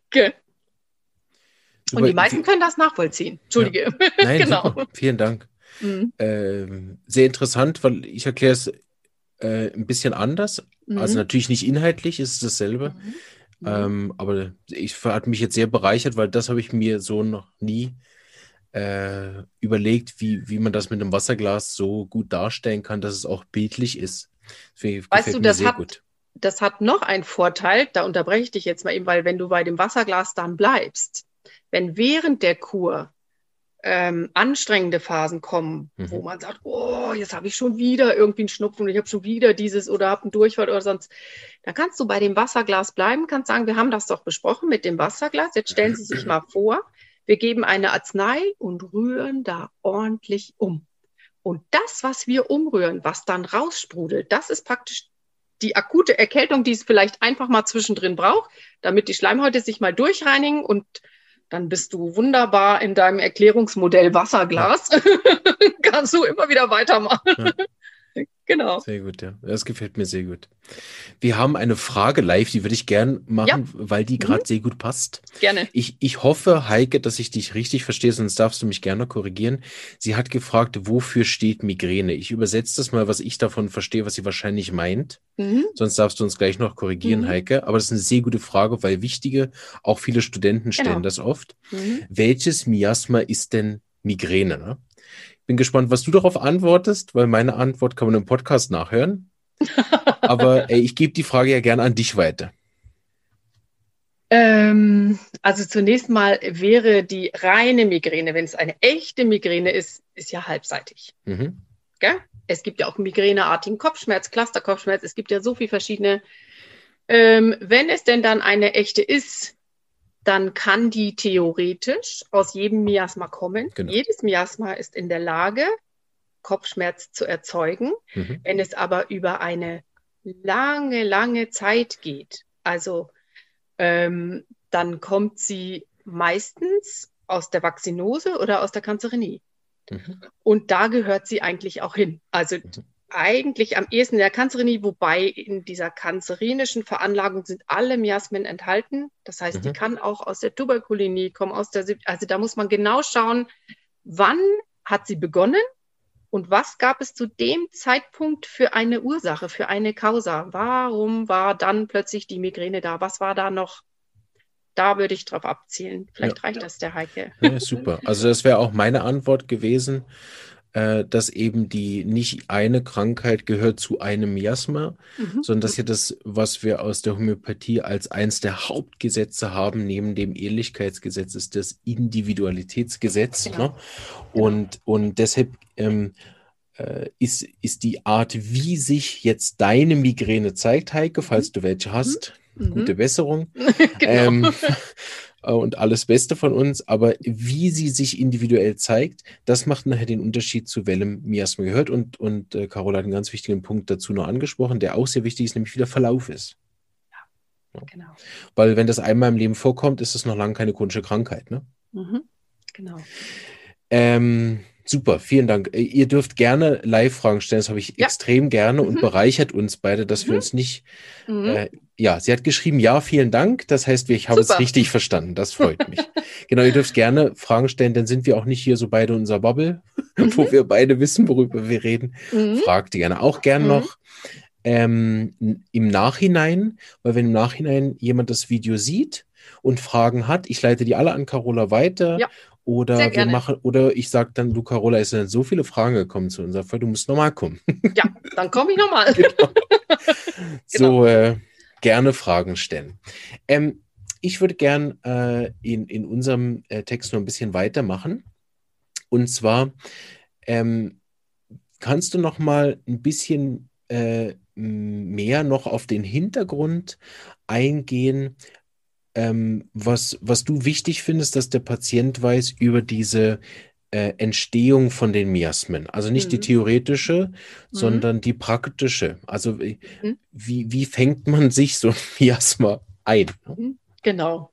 Und die meisten können das nachvollziehen. Entschuldige. Ja. Nein, genau. Super. Vielen Dank. Sehr interessant, weil ich erkläre es ein bisschen anders. Also natürlich nicht inhaltlich, ist es dasselbe. Aber es hat mich jetzt sehr bereichert, weil das habe ich mir so noch nie überlegt, wie man das mit einem Wasserglas so gut darstellen kann, dass es auch bildlich ist. Deswegen Weißt gefällt du, mir sehr gut. das hat noch einen Vorteil, da unterbreche ich dich jetzt mal eben, weil wenn du bei dem Wasserglas dann bleibst, wenn während der Kur anstrengende Phasen kommen, wo man sagt, oh, jetzt habe ich schon wieder irgendwie einen Schnupfen und ich habe schon wieder dieses oder habe einen Durchfall oder sonst, dann kannst du bei dem Wasserglas bleiben, kannst sagen, wir haben das doch besprochen mit dem Wasserglas, jetzt stellen Sie sich mal vor, wir geben eine Arznei und rühren da ordentlich um. Und das, was wir umrühren, was dann raussprudelt, das ist praktisch die akute Erkältung, die es vielleicht einfach mal zwischendrin braucht, damit die Schleimhäute sich mal durchreinigen und dann bist du wunderbar in deinem Erklärungsmodell Wasserglas. Ja. Kannst du immer wieder weitermachen. Ja. Genau. Sehr gut, ja. Das gefällt mir sehr gut. Wir haben eine Frage live, die würde ich gern machen, weil die gerade sehr gut passt. Gerne. Ich hoffe, Heike, dass ich dich richtig verstehe, sonst darfst du mich gerne korrigieren. Sie hat gefragt, wofür steht Migräne? Ich übersetze das mal, was ich davon verstehe, was sie wahrscheinlich meint. Sonst darfst du uns gleich noch korrigieren, Heike. Aber das ist eine sehr gute Frage, weil auch viele Studenten stellen das oft. Welches Miasma ist denn Migräne? Ne? Bin gespannt, was du darauf antwortest, weil meine Antwort kann man im Podcast nachhören. Aber ich gebe die Frage ja gerne an dich weiter. Also zunächst mal wäre die reine Migräne, wenn es eine echte Migräne ist ja halbseitig. Gell? Es gibt ja auch migräneartigen Kopfschmerz, Clusterkopfschmerz, es gibt ja so viele verschiedene. Wenn es denn dann eine echte ist, dann kann die theoretisch aus jedem Miasma kommen. Genau. Jedes Miasma ist in der Lage, Kopfschmerz zu erzeugen. Wenn es aber über eine lange, lange Zeit geht, also dann kommt sie meistens aus der Vaccinose oder aus der Kanzerenie. Und da gehört sie eigentlich auch hin. Also eigentlich am ehesten in der Kanzerenie, wobei in dieser kanzerinischen Veranlagung sind alle Miasmen enthalten. Das heißt, die kann auch aus der Tuberkulinie kommen, also da muss man genau schauen, wann hat sie begonnen und was gab es zu dem Zeitpunkt für eine Ursache, für eine Causa. Warum war dann plötzlich die Migräne da? Was war da noch? Da würde ich drauf abzielen. Vielleicht reicht das der Heike. Ja, super. Also das wäre auch meine Antwort gewesen, dass eben nicht eine Krankheit gehört zu einem Miasma, sondern dass ja das, was wir aus der Homöopathie als eins der Hauptgesetze haben, neben dem Ähnlichkeitsgesetz, ist das Individualitätsgesetz. Genau. Ne? Und deshalb ist die Art, wie sich jetzt deine Migräne zeigt, Heike, falls du welche hast, gute Besserung. Genau. Und alles Beste von uns, aber wie sie sich individuell zeigt, das macht nachher den Unterschied, zu welchem Miasma gehört. Und Carola hat einen ganz wichtigen Punkt dazu noch angesprochen, der auch sehr wichtig ist, nämlich wie der Verlauf ist. Ja, genau. Weil wenn das einmal im Leben vorkommt, ist es noch lange keine chronische Krankheit. Ne? Genau. Super, vielen Dank. Ihr dürft gerne Live-Fragen stellen, das habe ich extrem gerne und bereichert uns beide, dass wir uns nicht... sie hat geschrieben, ja, vielen Dank. Das heißt, ich habe es richtig verstanden. Das freut mich. Genau, ihr dürft gerne Fragen stellen, dann sind wir auch nicht hier so beide in unserer Bubble, wo wir beide wissen, worüber wir reden. Fragt gerne auch gern noch im Nachhinein, weil wenn im Nachhinein jemand das Video sieht und Fragen hat, ich leite die alle an Carola weiter. Ja. Oder ich sage dann, du Carola, es sind so viele Fragen gekommen zu unserer Folge, du musst nochmal kommen. Ja, dann komme ich nochmal. So, gerne Fragen stellen. Ich würde gern in unserem Text noch ein bisschen weitermachen. Und zwar kannst du noch mal ein bisschen mehr noch auf den Hintergrund eingehen, was du wichtig findest, dass der Patient weiß über diese Entstehung von den Miasmen. Also nicht die theoretische, sondern die praktische. Also wie fängt man sich so ein Miasma ein? Genau.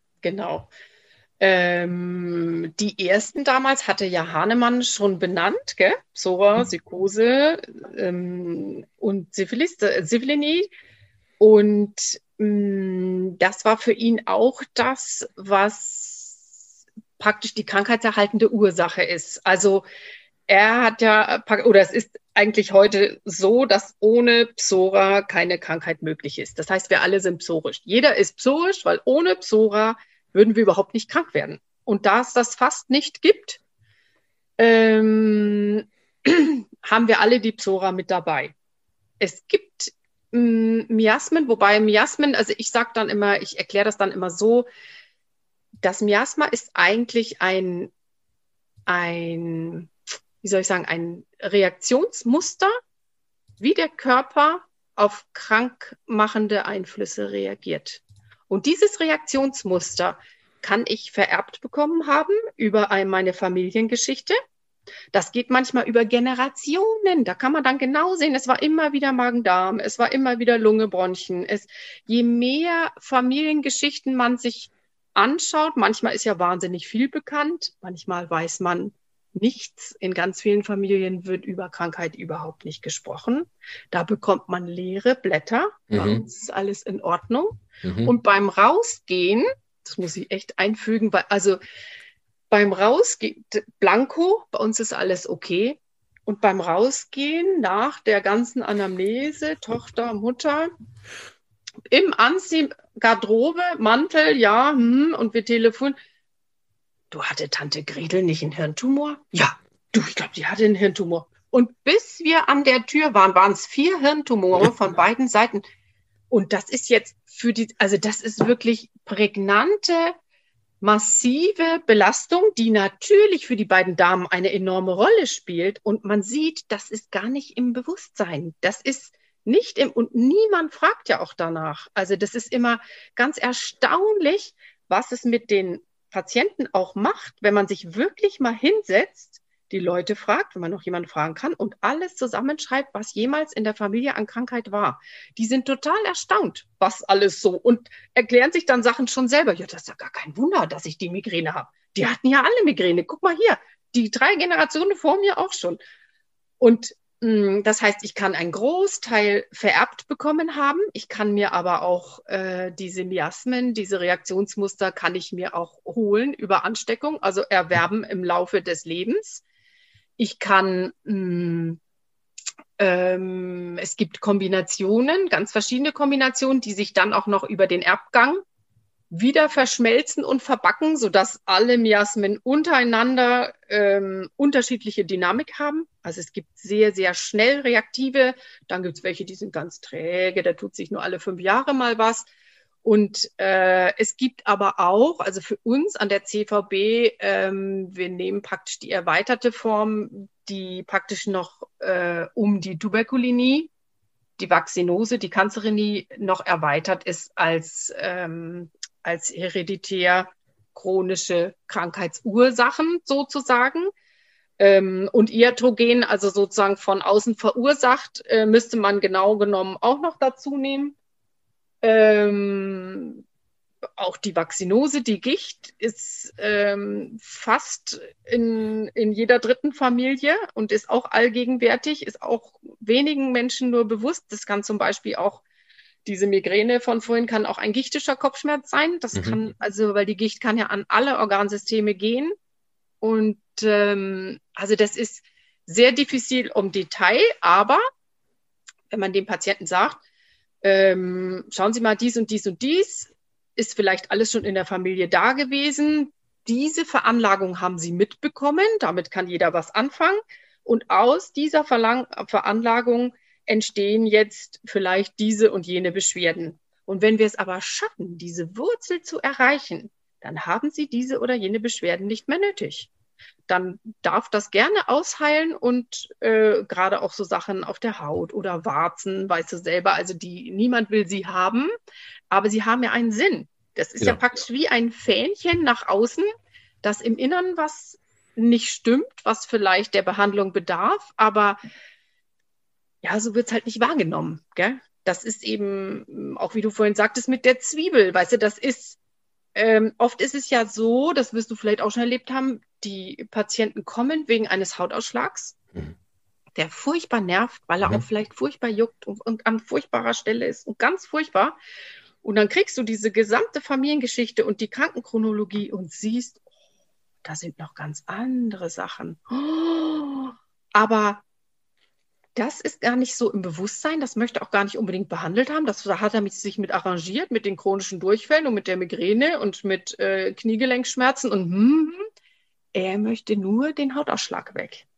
Die ersten damals hatte ja Hahnemann schon benannt, gell? Psora, Sikose und Syphilinie. Und das war für ihn auch das, was praktisch die krankheitserhaltende Ursache ist. Also er hat es ist eigentlich heute so, dass ohne Psora keine Krankheit möglich ist. Das heißt, wir alle sind psorisch. Jeder ist psorisch, weil ohne Psora würden wir überhaupt nicht krank werden. Und da es das fast nicht gibt, haben wir alle die Psora mit dabei. Es gibt Miasmen, wobei Miasmen, also ich erkläre das dann immer so, das Miasma ist eigentlich ein Reaktionsmuster, wie der Körper auf krankmachende Einflüsse reagiert. Und dieses Reaktionsmuster kann ich vererbt bekommen haben über meine Familiengeschichte. Das geht manchmal über Generationen. Da kann man dann genau sehen, es war immer wieder Magen-Darm, es war immer wieder Lunge, Bronchien. Je mehr Familiengeschichten man sich anschaut, manchmal ist ja wahnsinnig viel bekannt, manchmal weiß man nichts. In ganz vielen Familien wird über Krankheit überhaupt nicht gesprochen. Da bekommt man leere Blätter. Bei uns ist alles in Ordnung. Und beim Rausgehen, das muss ich echt einfügen, beim Rausgehen, Blanko, bei uns ist alles okay. Und beim Rausgehen nach der ganzen Anamnese, Tochter, Mutter, im Anziehen, Garderobe, Mantel, ja, und wir telefonieren. Du, hatte Tante Gretel nicht einen Hirntumor? Ja, ich glaube, die hatte einen Hirntumor. Und bis wir an der Tür waren es 4 Hirntumore von beiden Seiten. Und das ist jetzt das ist wirklich prägnante, massive Belastung, die natürlich für die beiden Damen eine enorme Rolle spielt. Und man sieht, das ist gar nicht im Bewusstsein. Das ist nicht und niemand fragt ja auch danach. Also das ist immer ganz erstaunlich, was es mit den Patienten auch macht, wenn man sich wirklich mal hinsetzt, die Leute fragt, wenn man noch jemanden fragen kann und alles zusammenschreibt, was jemals in der Familie an Krankheit war. Die sind total erstaunt, was alles so und erklären sich dann Sachen schon selber. Ja, das ist ja gar kein Wunder, dass ich die Migräne habe. Die hatten ja alle Migräne. Guck mal hier, die 3 Generationen vor mir auch schon. Und das heißt, ich kann einen Großteil vererbt bekommen haben. Ich kann mir aber auch diese Miasmen, diese Reaktionsmuster kann ich mir auch holen über Ansteckung, also erwerben im Laufe des Lebens. Ich kann, es gibt Kombinationen, ganz verschiedene Kombinationen, die sich dann auch noch über den Erbgang wieder verschmelzen und verbacken, sodass alle Miasmen untereinander unterschiedliche Dynamik haben. Also es gibt sehr, sehr schnell reaktive, dann gibt es welche, die sind ganz träge, da tut sich nur alle 5 Jahre mal was. Und es gibt aber auch, also für uns an der CVB, wir nehmen praktisch die erweiterte Form, die praktisch noch um die Tuberkulinie, die Vaccinose, die Cancerenie noch erweitert ist als hereditär chronische Krankheitsursachen sozusagen. Und Iatrogen, also sozusagen von außen verursacht, müsste man genau genommen auch noch dazu nehmen. Auch die Vaccinose, die Gicht, ist fast in jeder 3. Familie und ist auch allgegenwärtig, ist auch wenigen Menschen nur bewusst. Das kann zum Beispiel auch diese Migräne von vorhin kann auch ein gichtischer Kopfschmerz sein. Das kann, weil die Gicht kann ja an alle Organsysteme gehen. Und also das ist sehr diffizil im Detail, aber wenn man dem Patienten sagt, schauen Sie mal, dies und dies und dies, ist vielleicht alles schon in der Familie da gewesen. Diese Veranlagung haben Sie mitbekommen, damit kann jeder was anfangen. Und aus dieser Veranlagung entstehen jetzt vielleicht diese und jene Beschwerden. Und wenn wir es aber schaffen, diese Wurzel zu erreichen, dann haben Sie diese oder jene Beschwerden nicht mehr nötig. Dann darf das gerne ausheilen und gerade auch so Sachen auf der Haut oder Warzen, weißt du selber, also niemand will sie haben, aber sie haben ja einen Sinn. Das ist ja praktisch wie ein Fähnchen nach außen, dass im Inneren was nicht stimmt, was vielleicht der Behandlung bedarf, aber ja, so wird es halt nicht wahrgenommen, gell? Das ist eben, auch wie du vorhin sagtest, mit der Zwiebel, weißt du, das ist, oft ist es ja so, das wirst du vielleicht auch schon erlebt haben, die Patienten kommen wegen eines Hautausschlags, der furchtbar nervt, weil er auch vielleicht furchtbar juckt und an furchtbarer Stelle ist und ganz furchtbar. Und dann kriegst du diese gesamte Familiengeschichte und die Krankenchronologie und siehst, oh, da sind noch ganz andere Sachen. Oh, aber das ist gar nicht so im Bewusstsein, das möchte auch gar nicht unbedingt behandelt haben. Da hat er sich mit arrangiert, mit den chronischen Durchfällen und mit der Migräne und mit Kniegelenkschmerzen und er möchte nur den Hautausschlag weg.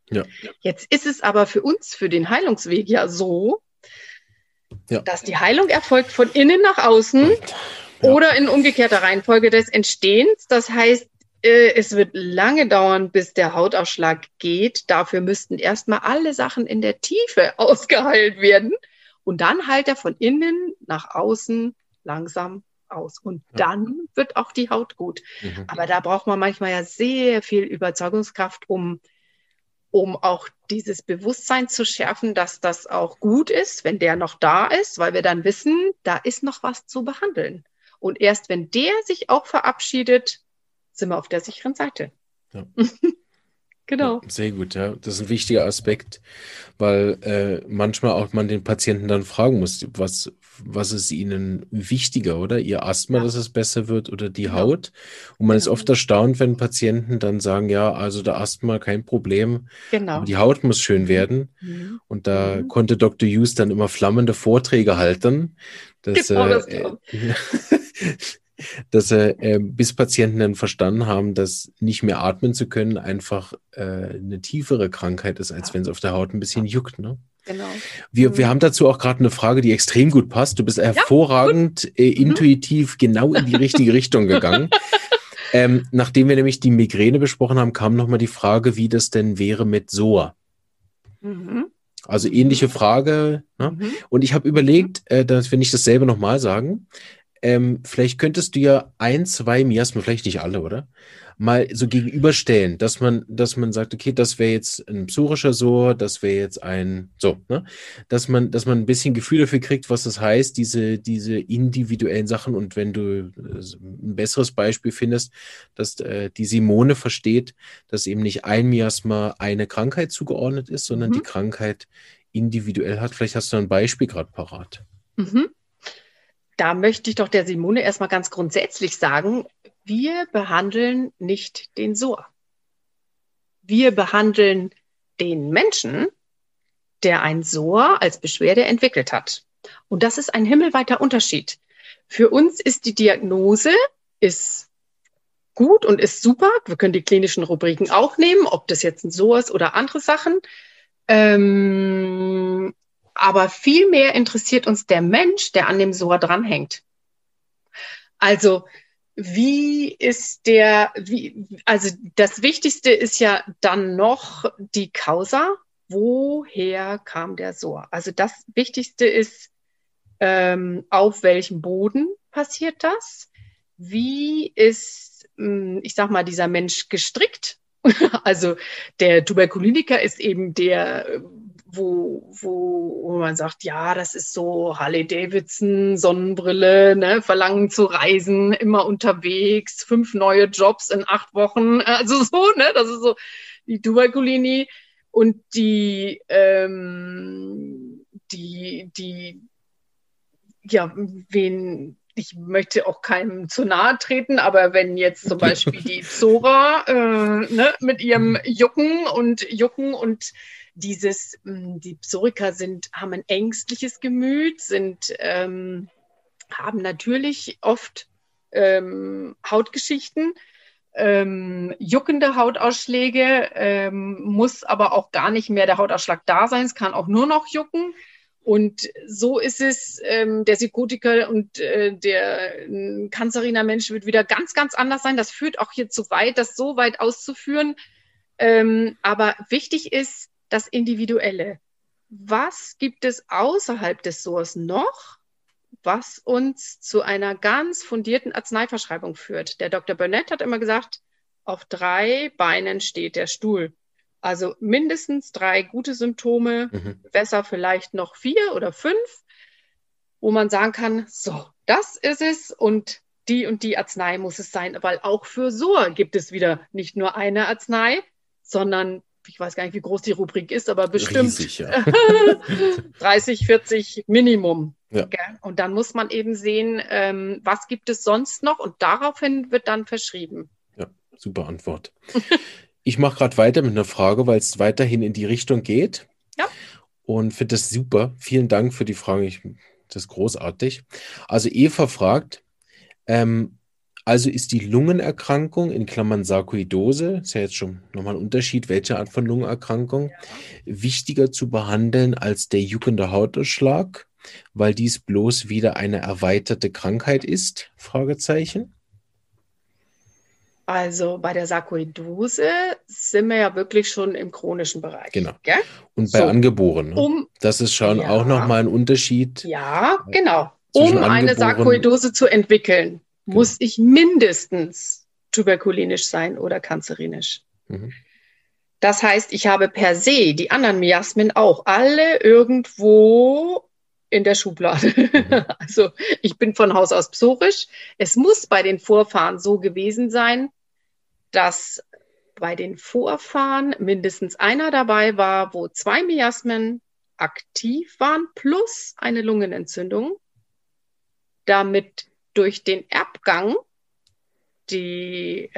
Ja. Jetzt ist es aber für uns, für den Heilungsweg ja so, dass die Heilung erfolgt von innen nach außen oder in umgekehrter Reihenfolge des Entstehens. Das heißt, es wird lange dauern, bis der Hautausschlag geht. Dafür müssten erstmal alle Sachen in der Tiefe ausgeheilt werden. Und dann heilt er von innen nach außen langsam aus. Und dann wird auch die Haut gut. Aber da braucht man manchmal ja sehr viel Überzeugungskraft, um auch dieses Bewusstsein zu schärfen, dass das auch gut ist, wenn der noch da ist, weil wir dann wissen, da ist noch was zu behandeln. Und erst wenn der sich auch verabschiedet, sind wir auf der sicheren Seite. Ja. Genau. Ja, sehr gut, ja. Das ist ein wichtiger Aspekt, weil manchmal auch man den Patienten dann fragen muss, was ist ihnen wichtiger, oder? Ihr Asthma, dass es besser wird, oder die Haut? Und man ist oft erstaunt, wenn Patienten dann sagen, ja, also der Asthma, kein Problem, aber die Haut muss schön werden. Und da konnte Dr. Hughes dann immer flammende Vorträge halten, dass bis Patienten dann verstanden haben, dass nicht mehr atmen zu können einfach eine tiefere Krankheit ist, als wenn es auf der Haut ein bisschen juckt. Ne? Genau. Wir haben dazu auch gerade eine Frage, die extrem gut passt. Du bist hervorragend intuitiv genau in die richtige Richtung gegangen. Nachdem wir nämlich die Migräne besprochen haben, kam nochmal die Frage, wie das denn wäre mit SOA. Also ähnliche Frage. Ne? Und ich habe überlegt, dass wir nicht dasselbe nochmal sagen. Vielleicht könntest du ja 1, 2 Miasmen, vielleicht nicht alle, oder? Mal so gegenüberstellen, dass man sagt, okay, das wäre jetzt ein psorischer SOR, das wäre jetzt ne? Dass man ein bisschen Gefühl dafür kriegt, was das heißt, diese individuellen Sachen. Und wenn du ein besseres Beispiel findest, dass die Simone versteht, dass eben nicht ein Miasma eine Krankheit zugeordnet ist, sondern die Krankheit individuell hat. Vielleicht hast du ein Beispiel gerade parat. Da möchte ich doch der Simone erstmal ganz grundsätzlich sagen, wir behandeln nicht den SOA. Wir behandeln den Menschen, der ein SOA als Beschwerde entwickelt hat. Und das ist ein himmelweiter Unterschied. Für uns ist die Diagnose gut und ist super. Wir können die klinischen Rubriken auch nehmen, ob das jetzt ein SOA ist oder andere Sachen. Aber viel mehr interessiert uns der Mensch, der an dem SOA dranhängt. Also also das Wichtigste ist ja dann noch die Causa. Woher kam der SOA? Also das Wichtigste ist, auf welchem Boden passiert das? Wie ist, ich sag mal, dieser Mensch gestrickt? Also der Tuberkuliniker ist eben der, wo man sagt, ja, das ist so Harley-Davidson, Sonnenbrille, ne, Verlangen zu reisen, immer unterwegs, 5 neue Jobs in 8 Wochen, also so, ne, das ist so die Tuberkulini. Und ich möchte auch keinem zu nahe treten, aber wenn jetzt zum Beispiel die Psora mit ihrem Jucken und die Psoriker haben ein ängstliches Gemüt, haben natürlich oft Hautgeschichten, juckende Hautausschläge, muss aber auch gar nicht mehr der Hautausschlag da sein, es kann auch nur noch jucken. Und so ist es, der Psychotiker und der kanzeriner Mensch wird wieder ganz, ganz anders sein. Das führt auch hier zu weit, das so weit auszuführen. Aber wichtig ist das Individuelle. Was gibt es außerhalb des SOAs noch, was uns zu einer ganz fundierten Arzneiverschreibung führt? Der Dr. Burnett hat immer gesagt, auf 3 Beinen steht der Stuhl. Also mindestens 3 gute Symptome, besser vielleicht noch 4 oder 5, wo man sagen kann, so, das ist es und die Arznei muss es sein. Weil auch für SOA gibt es wieder nicht nur eine Arznei, sondern, ich weiß gar nicht, wie groß die Rubrik ist, aber bestimmt riesig, ja. 30, 40 Minimum. Ja. Und dann muss man eben sehen, was gibt es sonst noch und daraufhin wird dann verschrieben. Ja, super Antwort. Ich mache gerade weiter mit einer Frage, weil es weiterhin in die Richtung geht. Ja. Und finde das super. Vielen Dank für die Frage. Das ist großartig. Also Eva fragt, Also ist die Lungenerkrankung in Klammern Sarkoidose, ist ja jetzt schon nochmal ein Unterschied, welche Art von Lungenerkrankung, wichtiger zu behandeln als der juckende Hautausschlag, weil dies bloß wieder eine erweiterte Krankheit ist? Fragezeichen. Also bei der Sarkoidose sind wir ja wirklich schon im chronischen Bereich. Genau. Gell? Und bei So, Angeborenen, das ist schon auch nochmal ein Unterschied. Ja, genau. Zwischen Um eine Angeborenen- Sarkoidose zu entwickeln, muss ich mindestens tuberkulinisch sein oder kanzerinisch. Mhm. Das heißt, ich habe per se die anderen Miasmen auch alle irgendwo in der Schublade. Also ich bin von Haus aus psorisch. Es muss bei den Vorfahren so gewesen sein, dass bei den Vorfahren mindestens einer dabei war, wo 2 Miasmen aktiv waren, plus eine Lungenentzündung, damit durch den Erbgang die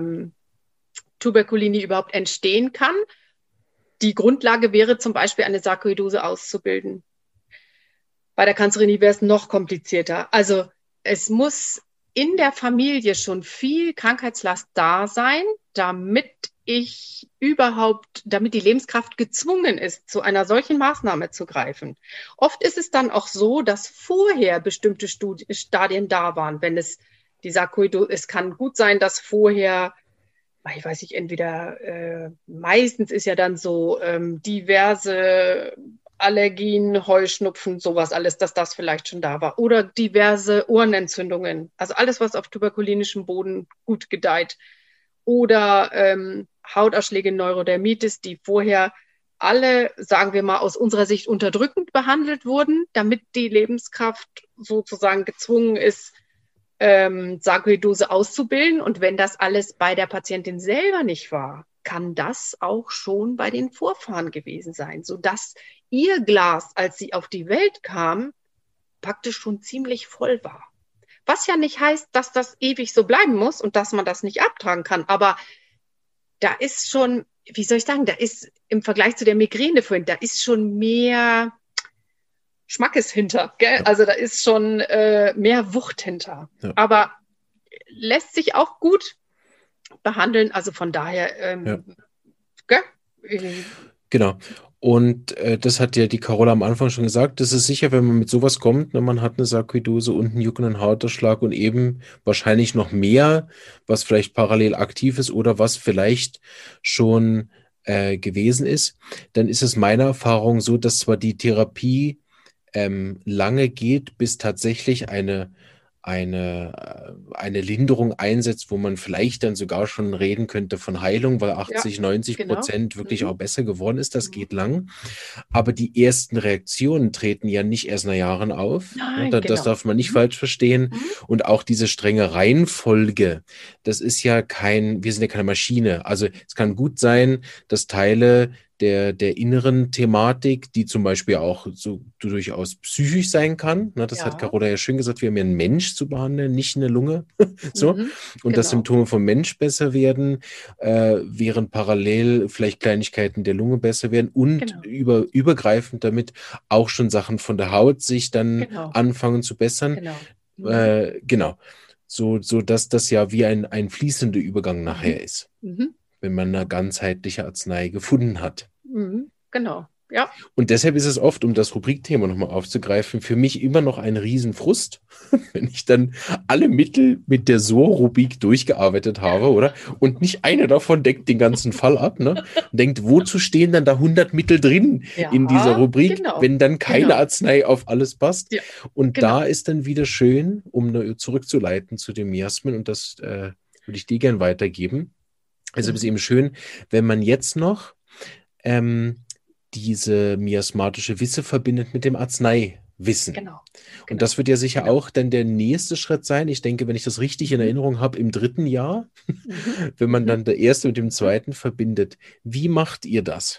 Tuberkulini überhaupt entstehen kann. Die Grundlage wäre zum Beispiel eine Sarkoidose auszubilden. Bei der Kanzerinie wäre es noch komplizierter. Also es muss in der Familie schon viel Krankheitslast da sein, damit die Lebenskraft gezwungen ist, zu einer solchen Maßnahme zu greifen. Oft ist es dann auch so, dass vorher bestimmte Stadien da waren. Wenn es die Sarkoidose, es kann gut sein, dass vorher, ich weiß nicht, entweder meistens ist ja dann so diverse Allergien, Heuschnupfen, sowas alles, dass das vielleicht schon da war. Oder diverse Ohrenentzündungen. Also alles, was auf tuberkulinischem Boden gut gedeiht. Oder Hautausschläge, Neurodermitis, die vorher alle, sagen wir mal, aus unserer Sicht unterdrückend behandelt wurden, damit die Lebenskraft sozusagen gezwungen ist, Sarkoidose auszubilden. Und wenn das alles bei der Patientin selber nicht war, kann das auch schon bei den Vorfahren gewesen sein, sodass ihr Glas, als sie auf die Welt kam, praktisch schon ziemlich voll war. Was ja nicht heißt, dass das ewig so bleiben muss und dass man das nicht abtragen kann. Aber da ist schon, wie soll ich sagen, da ist im Vergleich zu der Migräne vorhin, da ist schon mehr Schmackes hinter. Gell? Ja. Also da ist schon mehr Wucht hinter. Ja. Aber lässt sich auch gut behandeln. Also von daher, gell? Genau. Und das hat ja die Carola am Anfang schon gesagt, das ist sicher, wenn man mit sowas kommt, ne, man hat eine Sarkoidose und einen juckenden Hautausschlag und eben wahrscheinlich noch mehr, was vielleicht parallel aktiv ist oder was vielleicht schon gewesen ist, dann ist es meiner Erfahrung so, dass zwar die Therapie lange geht, bis tatsächlich eine Linderung einsetzt, wo man vielleicht dann sogar schon reden könnte von Heilung, weil 80-90% wirklich auch besser geworden ist. Das geht lang. Aber die ersten Reaktionen treten ja nicht erst nach Jahren auf. Nein, das darf man nicht falsch verstehen. Und auch diese strenge Reihenfolge, das ist ja wir sind ja keine Maschine. Also es kann gut sein, dass Teile der inneren Thematik, die zum Beispiel auch so durchaus psychisch sein kann. Das hat Carola ja schön gesagt, wir haben ja einen Mensch zu behandeln, nicht eine Lunge. So. Und dass Symptome vom Mensch besser werden, während parallel vielleicht Kleinigkeiten der Lunge besser werden und übergreifend damit auch schon Sachen von der Haut sich dann anfangen zu bessern. So dass das ja wie ein fließender Übergang nachher ist. Wenn man eine ganzheitliche Arznei gefunden hat. Genau, ja. Und deshalb ist es oft, um das Rubrikthema nochmal aufzugreifen, für mich immer noch ein Riesenfrust, wenn ich dann alle Mittel mit der SOR-Rubrik durchgearbeitet habe, oder? Und nicht eine davon deckt den ganzen Fall ab, ne? Und denkt, wozu stehen dann da 100 Mittel drin in dieser Rubrik, wenn dann keine Arznei auf alles passt? Ja, und da ist dann wieder schön, um zurückzuleiten zu den Miasmen, und das würde ich dir gern weitergeben. Also es ist eben schön, wenn man jetzt noch diese miasmatische Wisse verbindet mit dem Arzneiwissen. Und das wird ja sicher auch dann der nächste Schritt sein. Ich denke, wenn ich das richtig in Erinnerung habe, im 3. Jahr, wenn man dann der erste mit dem zweiten verbindet. Wie macht ihr das?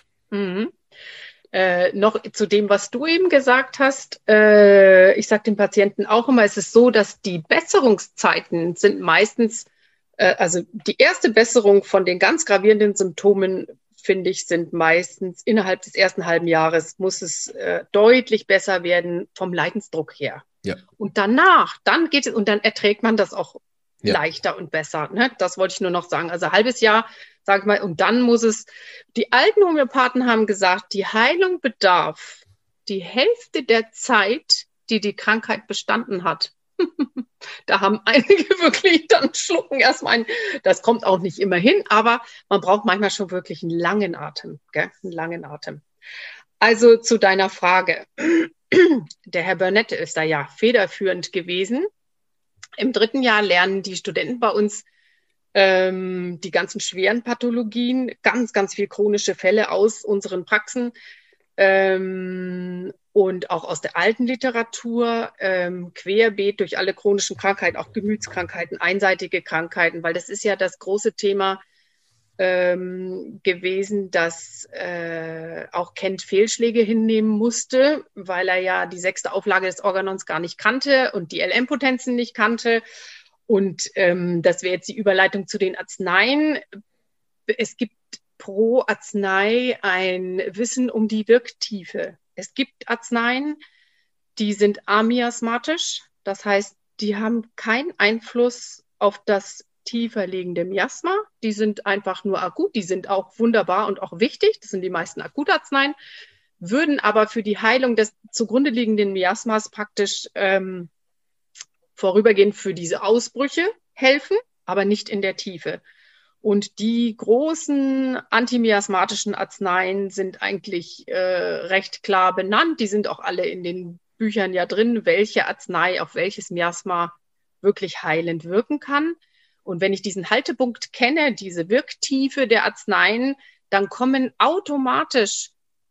Noch zu dem, was du eben gesagt hast. Ich sage den Patienten auch immer, es ist so, dass die Besserungszeiten sind meistens, also die erste Besserung von den ganz gravierenden Symptomen, finde ich, sind meistens innerhalb des ersten halben Jahres muss es deutlich besser werden vom Leidensdruck her. Ja. Und danach, dann geht es und dann erträgt man das auch leichter und besser. Ne? Das wollte ich nur noch sagen. Also halbes Jahr, sag ich mal, und dann muss es, die alten Homöopathen haben gesagt, die Heilung bedarf die Hälfte der Zeit, die die Krankheit bestanden hat. Da haben einige wirklich dann schlucken erstmal ein. Das kommt auch nicht immer hin, aber man braucht manchmal schon wirklich einen langen Atem. Gell? Einen langen Atem. Also zu deiner Frage. Der Herr Burnett ist da ja federführend gewesen. Im 3. Jahr lernen die Studenten bei uns die ganzen schweren Pathologien, ganz, ganz viel chronische Fälle aus unseren Praxen und auch aus der alten Literatur, querbeet durch alle chronischen Krankheiten, auch Gemütskrankheiten, einseitige Krankheiten, weil das ist ja das große Thema gewesen, dass auch Kent Fehlschläge hinnehmen musste, weil er ja die 6. Auflage des Organons gar nicht kannte und die LM-Potenzen nicht kannte. Und das wäre jetzt die Überleitung zu den Arzneien. Es gibt pro Arznei ein Wissen um die Wirktiefe. Es gibt Arzneien, die sind amiasmatisch, das heißt, die haben keinen Einfluss auf das tiefer liegende Miasma. Die sind einfach nur akut, die sind auch wunderbar und auch wichtig. Das sind die meisten Akutarzneien, würden aber für die Heilung des zugrunde liegenden Miasmas praktisch vorübergehend für diese Ausbrüche helfen, aber nicht in der Tiefe. Und die großen antimiasmatischen Arzneien sind eigentlich recht klar benannt. Die sind auch alle in den Büchern ja drin, welche Arznei auf welches Miasma wirklich heilend wirken kann. Und wenn ich diesen Haltepunkt kenne, diese Wirktiefe der Arzneien, dann kommen automatisch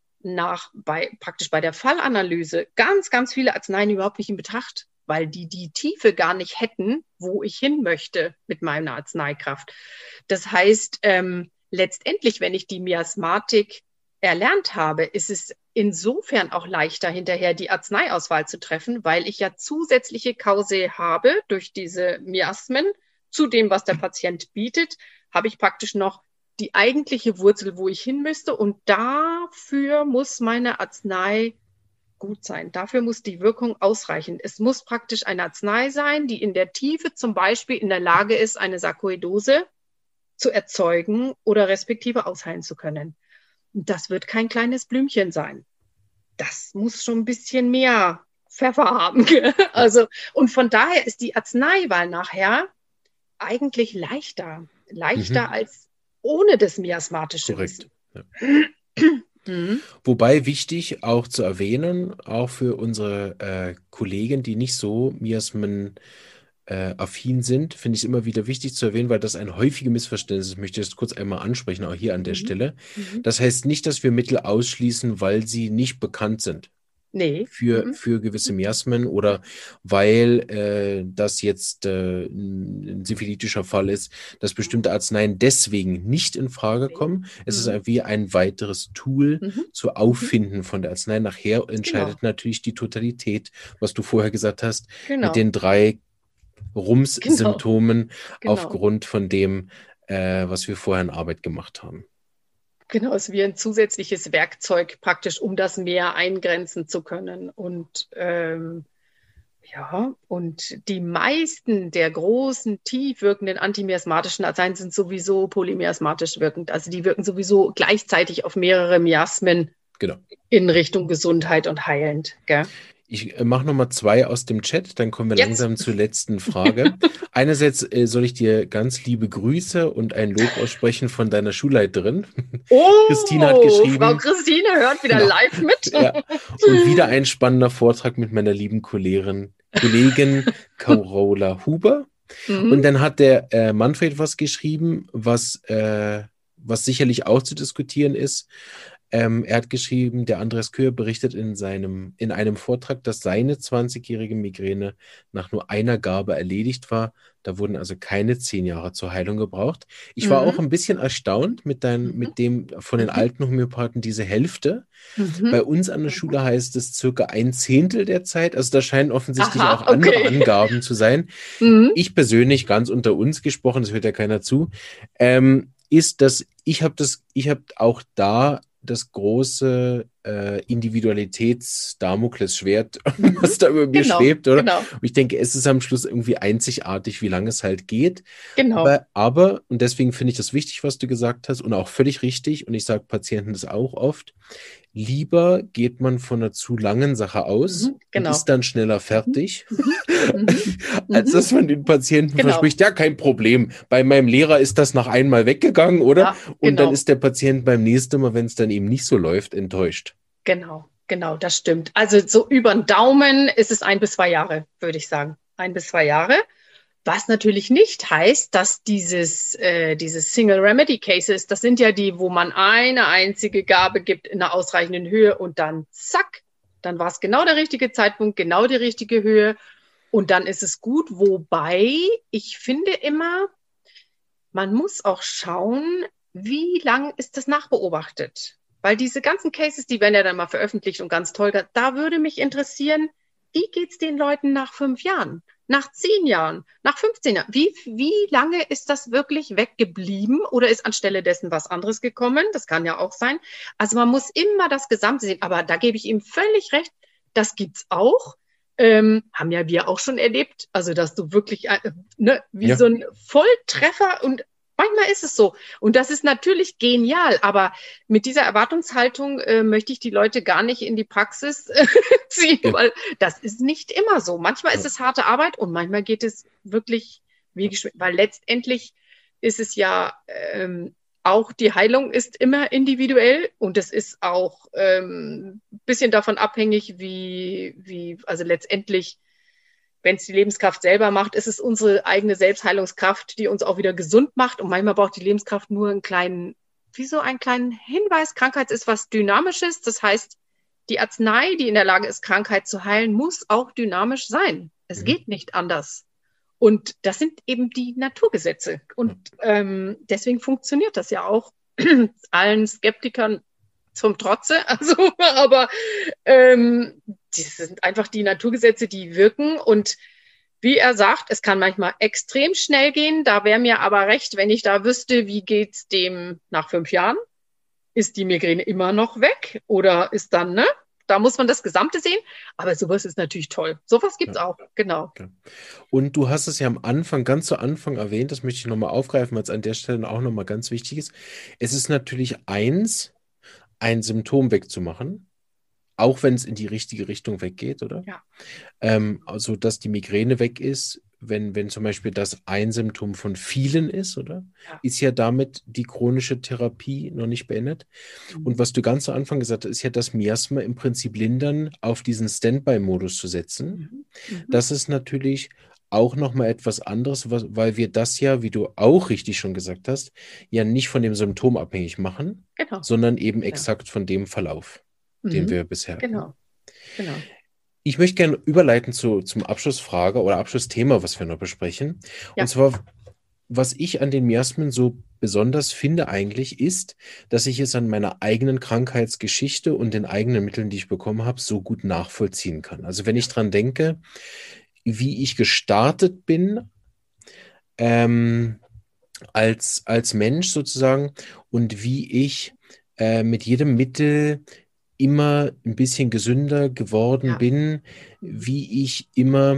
praktisch bei der Fallanalyse ganz, ganz viele Arzneien überhaupt nicht in Betracht, weil die Tiefe gar nicht hätten, wo ich hin möchte mit meiner Arzneikraft. Das heißt, letztendlich, wenn ich die Miasmatik erlernt habe, ist es insofern auch leichter, hinterher die Arzneiauswahl zu treffen, weil ich ja zusätzliche Kause habe durch diese Miasmen. Zu dem, was der Patient bietet, habe ich praktisch noch die eigentliche Wurzel, wo ich hin müsste. Und dafür muss meine Arznei gut sein. Dafür muss die Wirkung ausreichen. Es muss praktisch eine Arznei sein, die in der Tiefe zum Beispiel in der Lage ist, eine Sarkoidose zu erzeugen oder respektive ausheilen zu können. Und das wird kein kleines Blümchen sein. Das muss schon ein bisschen mehr Pfeffer haben. Also, und von daher ist die Arzneiwahl nachher eigentlich leichter als ohne das miasmatische Wissen. Ja. Wobei wichtig auch zu erwähnen, auch für unsere Kollegen, die nicht so miasmen-affin sind, finde ich es immer wieder wichtig zu erwähnen, weil das ein häufiges Missverständnis ist. Ich möchte das kurz einmal ansprechen, auch hier an der Stelle. Das heißt nicht, dass wir Mittel ausschließen, weil sie nicht bekannt sind. Nee. Für gewisse Miasmen oder weil das jetzt ein syphilitischer Fall ist, dass bestimmte Arzneien deswegen nicht in Frage kommen. Es ist wie ein weiteres Tool zu Auffinden von der Arznei. Nachher entscheidet natürlich die Totalität, was du vorher gesagt hast, mit den 3 Rums-Symptomen aufgrund von dem, was wir vorher in Arbeit gemacht haben. Genau, es ist wie ein zusätzliches Werkzeug praktisch, um das mehr eingrenzen zu können. Und und die meisten der großen, tief wirkenden antimiasmatischen Arzneien sind sowieso polymiasmatisch wirkend. Also die wirken sowieso gleichzeitig auf mehrere Miasmen in Richtung Gesundheit und heilend. Gell? Ich mache nochmal 2 aus dem Chat, dann kommen wir langsam zur letzten Frage. Einerseits soll ich dir ganz liebe Grüße und ein Lob aussprechen von deiner Schulleiterin. Christine hat geschrieben. Frau Christine hört wieder live mit. Ja. Und wieder ein spannender Vortrag mit meiner lieben Kollegin Carola Huber. Und dann hat der Manfred was geschrieben, was sicherlich auch zu diskutieren ist. Er hat geschrieben, der Andreas Köhr berichtet in einem Vortrag, dass seine 20-jährige Migräne nach nur einer Gabe erledigt war. Da wurden also keine 10 Jahre zur Heilung gebraucht. Ich war auch ein bisschen erstaunt mit dem von den alten Homöopathen diese Hälfte. Bei uns an der Schule heißt es circa 1/10 der Zeit. Also da scheinen offensichtlich auch andere Angaben zu sein. Ich persönlich, ganz unter uns gesprochen, das hört ja keiner zu, ist, dass ich habe auch da das große Individualitäts-Damoklesschwert, was da über mir schwebt, oder? Genau. Und ich denke, es ist am Schluss irgendwie einzigartig, wie lange es halt geht. Genau. Aber, und deswegen finde ich das wichtig, was du gesagt hast, und auch völlig richtig, und ich sage Patienten das auch oft, lieber geht man von einer zu langen Sache aus und Genau. ist dann schneller fertig, Mhm. als dass man den Patienten Genau. verspricht, ja, kein Problem. Bei meinem Lehrer ist das nach einmal weggegangen, oder? Ja, Und dann genau. ist der Patient beim nächsten Mal, wenn es dann eben nicht so läuft, enttäuscht. Genau, das stimmt. Also so über den Daumen ist es 1 bis 2 Jahre, würde ich sagen. 1 bis 2 Jahre. Was natürlich nicht heißt, dass diese Single Remedy Cases, das sind ja die, wo man eine einzige Gabe gibt in einer ausreichenden Höhe und dann zack, dann war es genau der richtige Zeitpunkt, genau die richtige Höhe und dann ist es gut. Wobei ich finde immer, man muss auch schauen, wie lang ist das nachbeobachtet. Weil diese ganzen Cases, die werden ja dann mal veröffentlicht und ganz toll, da würde mich interessieren, wie geht es den Leuten nach 5 Jahren, nach 10 Jahren, nach 15 Jahren? Wie lange ist das wirklich weggeblieben oder ist anstelle dessen was anderes gekommen? Das kann ja auch sein. Also man muss immer das Gesamte sehen, aber da gebe ich ihm völlig recht, das gibt's auch. Haben ja wir auch schon erlebt, also dass du wirklich wie so ein Volltreffer und manchmal ist es so. Und das ist natürlich genial, aber mit dieser Erwartungshaltung möchte ich die Leute gar nicht in die Praxis ziehen, weil das ist nicht immer so. Manchmal ist es harte Arbeit und manchmal geht es wirklich wie geschwind, weil letztendlich ist es ja auch die Heilung ist immer individuell und es ist auch ein bisschen davon abhängig, also letztendlich, wenn es die Lebenskraft selber macht, ist es unsere eigene Selbstheilungskraft, die uns auch wieder gesund macht. Und manchmal braucht die Lebenskraft nur einen kleinen Hinweis. Krankheit ist was Dynamisches. Das heißt, die Arznei, die in der Lage ist, Krankheit zu heilen, muss auch dynamisch sein. Es geht nicht anders. Und das sind eben die Naturgesetze. Und deswegen funktioniert das ja auch allen Skeptikern zum Trotze. Also, aber das sind einfach die Naturgesetze, die wirken. Und wie er sagt, es kann manchmal extrem schnell gehen. Da wäre mir aber recht, wenn ich da wüsste, wie geht's dem nach 5 Jahren? Ist die Migräne immer noch weg? Oder ist dann, Da muss man das Gesamte sehen. Aber sowas ist natürlich toll. Sowas gibt's auch, genau. Und du hast es ja am Anfang, ganz zu Anfang erwähnt, das möchte ich nochmal aufgreifen, weil es an der Stelle auch nochmal ganz wichtig ist. Es ist natürlich ein Symptom wegzumachen, auch wenn es in die richtige Richtung weggeht, oder? Ja. Also, dass die Migräne weg ist, wenn zum Beispiel das ein Symptom von vielen ist, oder? Ja. Ist ja damit die chronische Therapie noch nicht beendet. Und was du ganz zu Anfang gesagt hast, ist ja das Miasma im Prinzip lindern, auf diesen Standby-Modus zu setzen. Das ist natürlich auch nochmal etwas anderes, weil wir das ja, wie du auch richtig schon gesagt hast, ja nicht von dem Symptom abhängig machen, sondern eben exakt von dem Verlauf, den wir bisher hatten. Genau. Ich möchte gerne überleiten zum Abschlussfrage oder Abschlussthema, was wir noch besprechen. Ja. Und zwar, was ich an den Miasmen so besonders finde eigentlich, ist, dass ich es an meiner eigenen Krankheitsgeschichte und den eigenen Mitteln, die ich bekommen habe, so gut nachvollziehen kann. Also wenn ich dran denke, wie ich gestartet bin, als Mensch sozusagen und wie ich mit jedem Mittel immer ein bisschen gesünder geworden bin, wie ich immer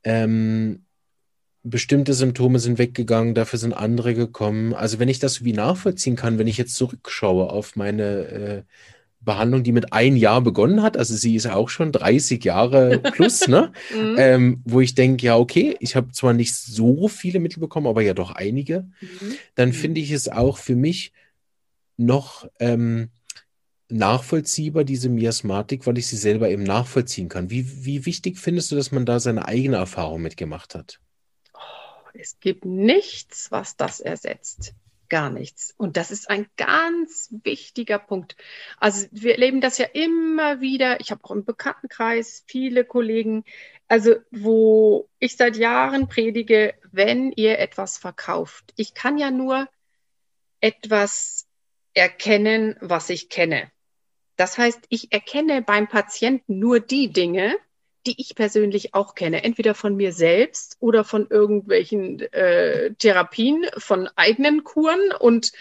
bestimmte Symptome sind weggegangen, dafür sind andere gekommen. Also wenn ich das wie nachvollziehen kann, wenn ich jetzt zurückschaue auf meine Behandlung, die mit 1 Jahr begonnen hat, also sie ist ja auch schon 30 Jahre plus, ne? Wo ich denke, ja, okay, ich habe zwar nicht so viele Mittel bekommen, aber ja doch einige. Dann finde ich es auch für mich noch nachvollziehbar, diese Miasmatik, weil ich sie selber eben nachvollziehen kann. Wie wichtig findest du, dass man da seine eigene Erfahrung mitgemacht hat? Es gibt nichts, was das ersetzt. Gar nichts. Und das ist ein ganz wichtiger Punkt. Also wir erleben das ja immer wieder. Ich habe auch im Bekanntenkreis viele Kollegen, also wo ich seit Jahren predige, wenn ihr etwas verkauft. Ich kann ja nur etwas erkennen, was ich kenne. Das heißt, ich erkenne beim Patienten nur die Dinge, die ich persönlich auch kenne, entweder von mir selbst oder von irgendwelchen Therapien, von eigenen Kuren. Und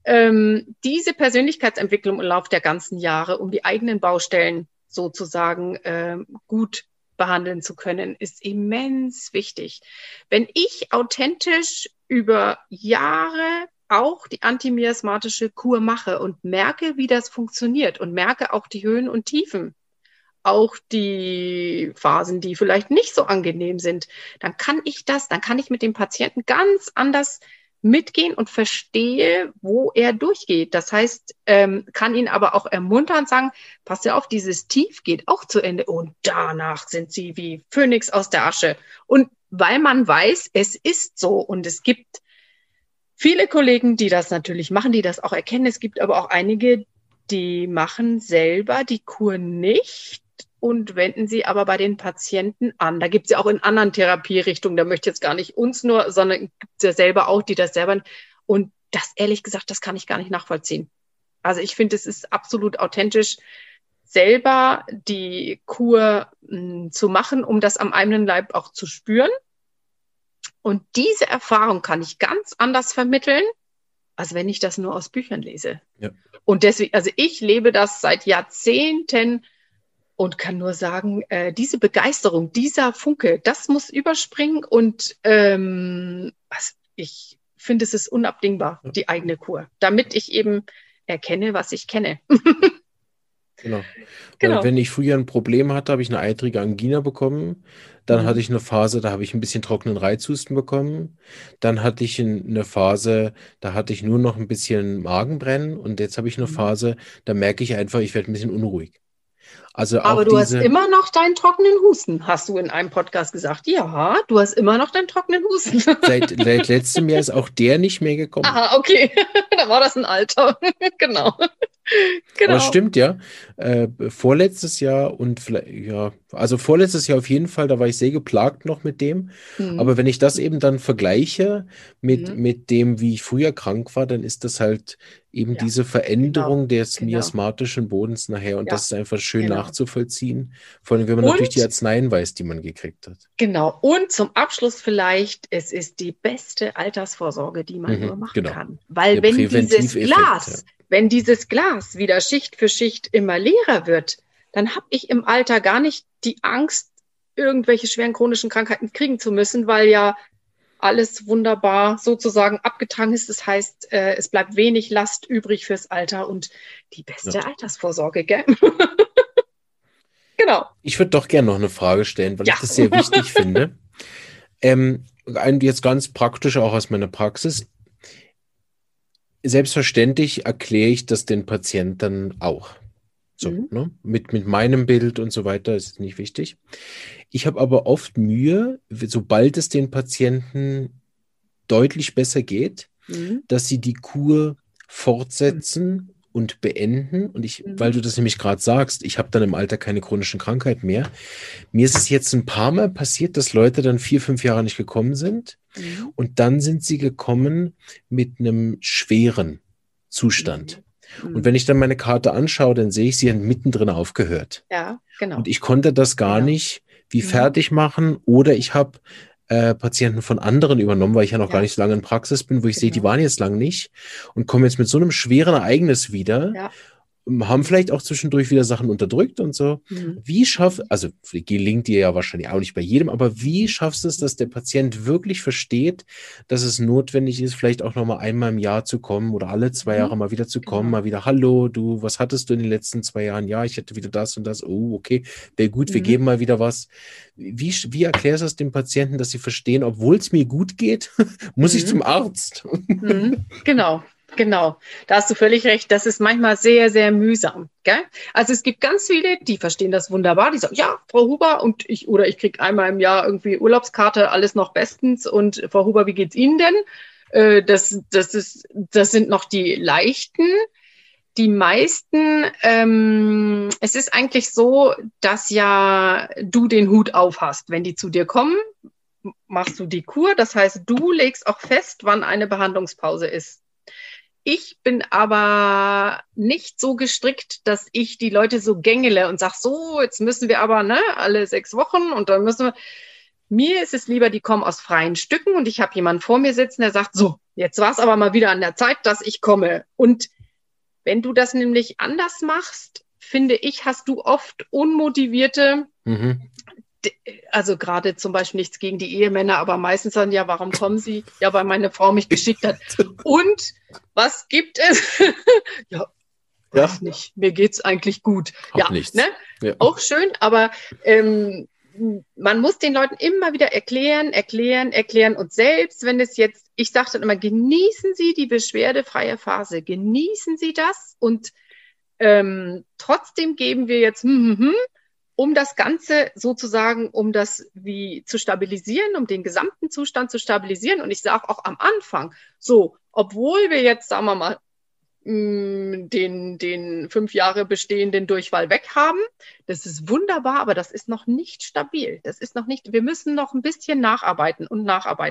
diese Persönlichkeitsentwicklung im Laufe der ganzen Jahre, um die eigenen Baustellen sozusagen gut behandeln zu können, ist immens wichtig. Wenn ich authentisch über Jahre auch die antimiasmatische Kur mache und merke, wie das funktioniert und merke auch die Höhen und Tiefen, auch die Phasen, die vielleicht nicht so angenehm sind, dann kann ich mit dem Patienten ganz anders mitgehen und verstehe, wo er durchgeht. Das heißt, kann ihn aber auch ermuntern und sagen, pass auf, dieses Tief geht auch zu Ende und danach sind sie wie Phönix aus der Asche. Und weil man weiß, es ist so und es gibt viele Kollegen, die das natürlich machen, die das auch erkennen. Es gibt aber auch einige, die machen selber die Kur nicht und wenden sie aber bei den Patienten an. Da gibt es ja auch in anderen Therapierichtungen, da möchte ich jetzt gar nicht uns nur, sondern gibt es ja selber auch, die das selber. Und das, ehrlich gesagt, das kann ich gar nicht nachvollziehen. Also ich finde, es ist absolut authentisch, selber die Kur zu machen, um das am eigenen Leib auch zu spüren. Und diese Erfahrung kann ich ganz anders vermitteln, als wenn ich das nur aus Büchern lese. Ja. Und deswegen, also ich lebe das seit Jahrzehnten und kann nur sagen, diese Begeisterung, dieser Funke, das muss überspringen. Und ich finde, es ist unabdingbar, die eigene Kur, damit ich eben erkenne, was ich kenne. Genau. Weil wenn ich früher ein Problem hatte, habe ich eine eitrige Angina bekommen. Dann hatte ich eine Phase, da habe ich ein bisschen trockenen Reizhusten bekommen. Dann hatte ich eine Phase, da hatte ich nur noch ein bisschen Magenbrennen. Und jetzt habe ich eine Phase, da merke ich einfach, ich werde ein bisschen unruhig. Also auch aber du hast immer noch deinen trockenen Husten, hast du in einem Podcast gesagt. Ja, du hast immer noch deinen trockenen Husten. Seit letztem Jahr ist auch der nicht mehr gekommen. Aha, okay. Da war das ein Alter. Genau. Aber es stimmt, ja. Vorletztes Jahr und vielleicht, ja, also vorletztes Jahr auf jeden Fall, da war ich sehr geplagt noch mit dem. Aber wenn ich das eben dann vergleiche mit dem, wie ich früher krank war, dann ist das halt eben diese Veränderung des miasmatischen Bodens nachher. Und das ist einfach schön nachzuvollziehen. Vor allem, wenn man natürlich die Arzneien weiß, die man gekriegt hat. Genau. Und zum Abschluss vielleicht, es ist die beste Altersvorsorge, die man nur machen kann. Weil wenn dieses Glas wieder Schicht für Schicht immer leerer wird, dann habe ich im Alter gar nicht die Angst, irgendwelche schweren chronischen Krankheiten kriegen zu müssen, weil ja alles wunderbar sozusagen abgetragen ist. Das heißt, es bleibt wenig Last übrig fürs Alter und die beste Altersvorsorge, gell? Genau. Ich würde doch gerne noch eine Frage stellen, weil ich das sehr wichtig finde. Jetzt ganz praktisch auch aus meiner Praxis. Selbstverständlich erkläre ich das den Patienten auch. So, ne? Mit meinem Bild und so weiter ist nicht wichtig. Ich habe aber oft Mühe, sobald es den Patienten deutlich besser geht, dass sie die Kur fortsetzen und beenden. Und weil du das nämlich gerade sagst, ich habe dann im Alter keine chronischen Krankheiten mehr. Mir ist es jetzt ein paar Mal passiert, dass Leute dann 4, 5 Jahre nicht gekommen sind. Und dann sind sie gekommen mit einem schweren Zustand. Und wenn ich dann meine Karte anschaue, dann sehe ich, sie haben mittendrin aufgehört. Ja, genau. Und ich konnte das gar nicht wie fertig machen. Oder ich habe Patienten von anderen übernommen, weil ich ja noch gar nicht so lange in Praxis bin, wo ich sehe, die waren jetzt lang nicht und kommen jetzt mit so einem schweren Ereignis wieder, haben vielleicht auch zwischendurch wieder Sachen unterdrückt und so. Also gelingt dir ja wahrscheinlich auch nicht bei jedem, aber wie schaffst du es, dass der Patient wirklich versteht, dass es notwendig ist, vielleicht auch nochmal einmal im Jahr zu kommen oder alle 2 Jahre mal wieder zu kommen, mal wieder, hallo, du, was hattest du in den letzten 2 Jahren? Ja, ich hätte wieder das und das. Oh, okay, wäre gut, wir geben mal wieder was. Wie erklärst du es dem Patienten, dass sie verstehen, obwohl es mir gut geht, muss ich zum Arzt? Genau, da hast du völlig recht. Das ist manchmal sehr, sehr mühsam. Gell? Also es gibt ganz viele, die verstehen das wunderbar. Die sagen, ja, Frau Huber, und ich kriege einmal im Jahr irgendwie Urlaubskarte, alles noch bestens. Und Frau Huber, wie geht's Ihnen denn? Das sind noch die leichten. Die meisten, es ist eigentlich so, dass ja du den Hut auf hast. Wenn die zu dir kommen, machst du die Kur. Das heißt, du legst auch fest, wann eine Behandlungspause ist. Ich bin aber nicht so gestrickt, dass ich die Leute so gängele und sage, so, jetzt müssen wir aber alle 6 Wochen und dann müssen wir. Mir ist es lieber, die kommen aus freien Stücken und ich habe jemanden vor mir sitzen, der sagt, so, jetzt war es aber mal wieder an der Zeit, dass ich komme. Und wenn du das nämlich anders machst, finde ich, hast du oft unmotivierte, also gerade zum Beispiel nichts gegen die Ehemänner, aber meistens dann, ja, warum kommen sie? Ja, weil meine Frau mich geschickt hat. Und was gibt es? Ja, weiß nicht. Mir geht's eigentlich gut. Auch nichts. Ne? Ja. Auch schön, aber man muss den Leuten immer wieder erklären. Und selbst wenn es jetzt, ich sage dann immer, genießen Sie die beschwerdefreie Phase, genießen Sie das und trotzdem geben wir jetzt, um das Ganze sozusagen, um das wie zu stabilisieren, um den gesamten Zustand zu stabilisieren. Und ich sage auch am Anfang, so, obwohl wir jetzt, sagen wir mal, den 5 Jahre bestehenden Durchfall weg haben. Das ist wunderbar, aber das ist noch nicht stabil. Das ist noch nicht, wir müssen noch ein bisschen nacharbeiten. Und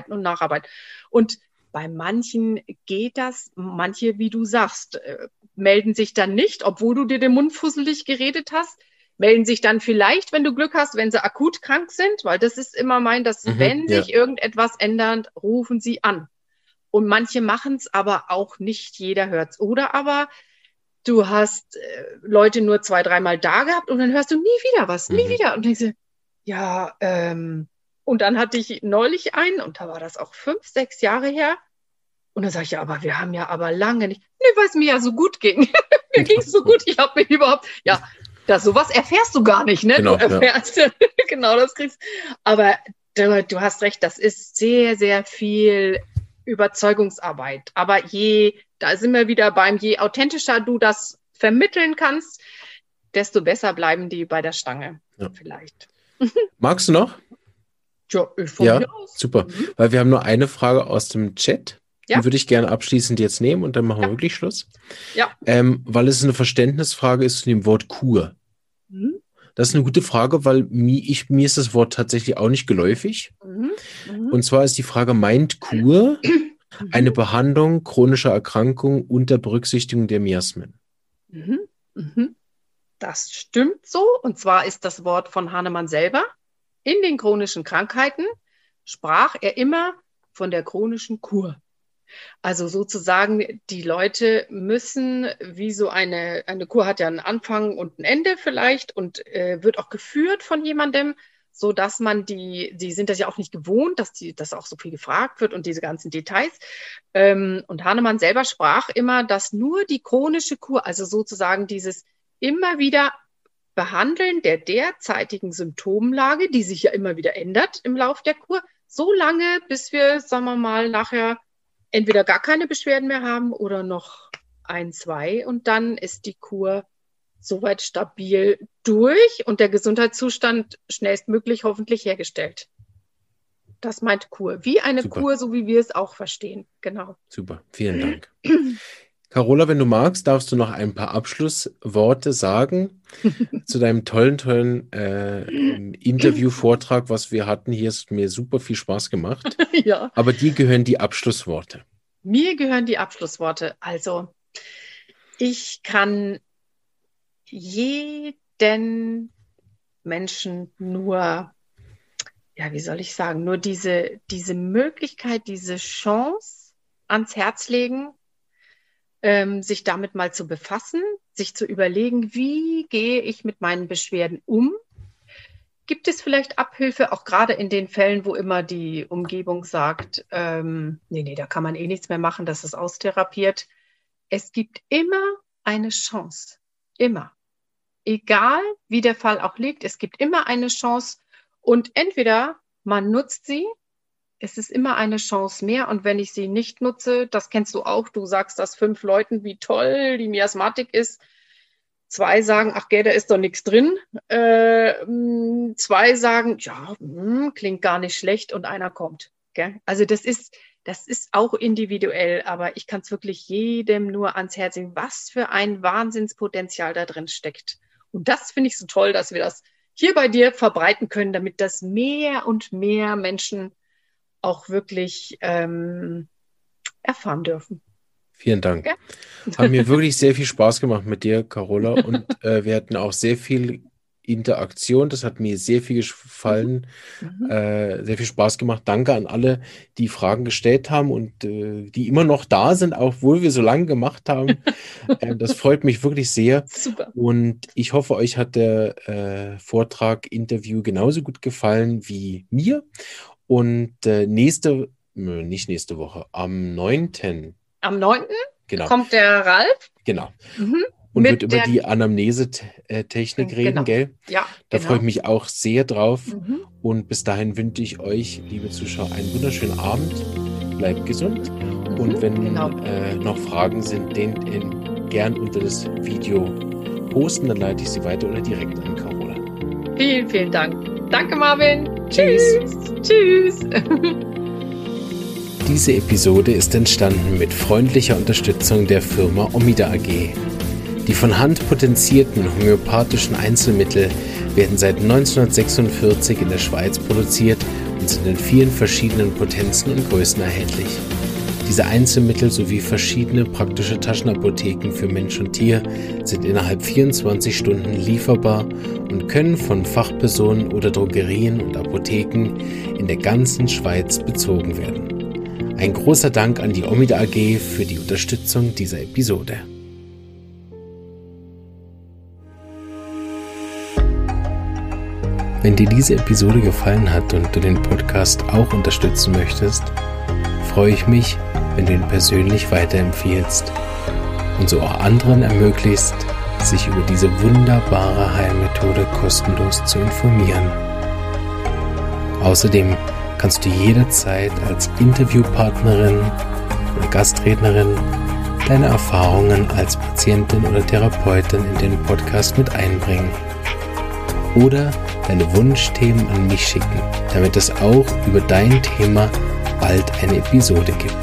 bei manchen geht das, manche, wie du sagst, melden sich dann nicht, obwohl du dir den Mund fusselig geredet hast, melden sich dann vielleicht, wenn du Glück hast, wenn sie akut krank sind, weil das ist immer wenn sich irgendetwas ändert, rufen sie an. Und manche machen es, aber auch nicht jeder hört's. Oder aber du hast Leute nur 2, 3 Mal da gehabt und dann hörst du nie wieder was, nie wieder. Und denkst du, ja, und dann hatte ich neulich einen, und da war das auch 5, 6 Jahre her. Und dann sage ich, ja, aber wir haben ja aber lange nicht, weil es mir ja so gut ging. Mir ging es so gut, ich habe mir überhaupt, sowas erfährst du gar nicht, ne? Genau, du erfährst, genau das kriegst. Aber du hast recht, das ist sehr, sehr viel Überzeugungsarbeit. Aber da sind wir wieder je authentischer du das vermitteln kannst, desto besser bleiben die bei der Stange. Vielleicht. Magst du noch? Ja, von mir aus. Super. Weil wir haben nur eine Frage aus dem Chat. Die würde ich gerne abschließend jetzt nehmen und dann machen wir wirklich Schluss. Ja. Weil es eine Verständnisfrage ist zu dem Wort Kur. Das ist eine gute Frage, weil mir ist das Wort tatsächlich auch nicht geläufig. Und zwar ist die Frage, meint Kur eine Behandlung chronischer Erkrankung unter Berücksichtigung der Miasmen? Das stimmt so. Und zwar ist das Wort von Hahnemann selber. In den chronischen Krankheiten sprach er immer von der chronischen Kur. Also sozusagen, die Leute müssen, wie so eine Kur hat ja einen Anfang und ein Ende vielleicht und wird auch geführt von jemandem, so dass man die sind das ja auch nicht gewohnt, dass auch so viel gefragt wird und diese ganzen Details. Und Hahnemann selber sprach immer, dass nur die chronische Kur, also sozusagen dieses immer wieder Behandeln der derzeitigen Symptomlage, die sich ja immer wieder ändert im Lauf der Kur, so lange, bis wir, sagen wir mal, nachher entweder gar keine Beschwerden mehr haben oder noch 1, 2 und dann ist die Kur soweit stabil durch und der Gesundheitszustand schnellstmöglich hoffentlich hergestellt. Das meint Kur. Wie eine Kur, so wie wir es auch verstehen. Genau. Super, vielen Dank. Carola, wenn du magst, darfst du noch ein paar Abschlussworte sagen zu deinem tollen Interview-Vortrag, was wir hatten. Hier ist mir super viel Spaß gemacht. Ja. Aber dir gehören die Abschlussworte. Mir gehören die Abschlussworte. Also, ich kann jeden Menschen nur, wie soll ich sagen, nur diese Möglichkeit, diese Chance ans Herz legen, sich damit mal zu befassen, sich zu überlegen, wie gehe ich mit meinen Beschwerden um? Gibt es vielleicht Abhilfe, auch gerade in den Fällen, wo immer die Umgebung sagt, nee, da kann man eh nichts mehr machen, das ist austherapiert. Es gibt immer eine Chance, immer. Egal, wie der Fall auch liegt, es gibt immer eine Chance und entweder man nutzt sie, es ist immer eine Chance mehr und wenn ich sie nicht nutze, das kennst du auch, du sagst das 5 Leuten, wie toll die Miasmatik ist. 2 sagen, ach gell, da ist doch nichts drin. 2 sagen, ja, klingt gar nicht schlecht und einer kommt. Gell? Also das ist auch individuell, aber ich kann es wirklich jedem nur ans Herz legen, was für ein Wahnsinnspotenzial da drin steckt. Und das finde ich so toll, dass wir das hier bei dir verbreiten können, damit das mehr und mehr Menschen auch wirklich erfahren dürfen. Vielen Dank. Okay. Hat mir wirklich sehr viel Spaß gemacht mit dir, Carola. Und wir hatten auch sehr viel Interaktion. Das hat mir sehr viel gefallen, sehr viel Spaß gemacht. Danke an alle, die Fragen gestellt haben und die immer noch da sind, obwohl wir so lange gemacht haben. Das freut mich wirklich sehr. Super. Und ich hoffe, euch hat der Vortrag, Interview genauso gut gefallen wie mir. Und nicht nächste Woche, am 9. Am 9. Genau. kommt der Ralf. Genau. Und wird über die Anamnese-Technik reden, gell? Ja. Da freue ich mich auch sehr drauf. Und bis dahin wünsche ich euch, liebe Zuschauer, einen wunderschönen Abend. Bleibt gesund. Und wenn noch Fragen sind, den gern unter das Video posten, dann leite ich sie weiter oder direkt an Carola. Vielen, vielen Dank. Danke, Marvin. Tschüss. Tschüss. Diese Episode ist entstanden mit freundlicher Unterstützung der Firma Omida AG. Die von Hand potenzierten homöopathischen Einzelmittel werden seit 1946 in der Schweiz produziert und sind in vielen verschiedenen Potenzen und Größen erhältlich. Diese Einzelmittel sowie verschiedene praktische Taschenapotheken für Mensch und Tier sind innerhalb 24 Stunden lieferbar und können von Fachpersonen oder Drogerien und Apotheken in der ganzen Schweiz bezogen werden. Ein großer Dank an die Omida AG für die Unterstützung dieser Episode. Wenn dir diese Episode gefallen hat und du den Podcast auch unterstützen möchtest, freue ich mich, wenn du ihn persönlich weiterempfiehlst und so auch anderen ermöglichst, sich über diese wunderbare Heilmethode kostenlos zu informieren. Außerdem kannst du jederzeit als Interviewpartnerin oder Gastrednerin deine Erfahrungen als Patientin oder Therapeutin in den Podcast mit einbringen oder deine Wunschthemen an mich schicken, damit es auch über dein Thema bald eine Episode gibt.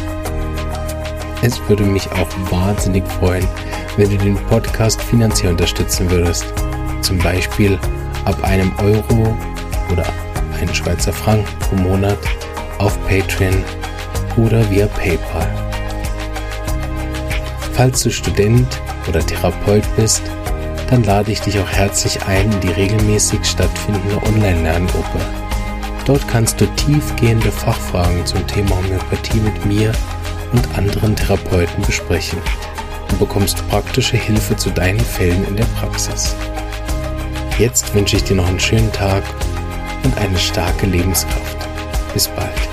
Es würde mich auch wahnsinnig freuen, wenn du den Podcast finanziell unterstützen würdest, zum Beispiel ab einem Euro oder einen Schweizer Franken pro Monat auf Patreon oder via PayPal. Falls du Student oder Therapeut bist, dann lade ich dich auch herzlich ein in die regelmäßig stattfindende Online-Lerngruppe. Dort kannst du tiefgehende Fachfragen zum Thema Homöopathie mit mir und anderen Therapeuten besprechen und bekommst praktische Hilfe zu deinen Fällen in der Praxis. Jetzt wünsche ich dir noch einen schönen Tag und eine starke Lebenskraft. Bis bald.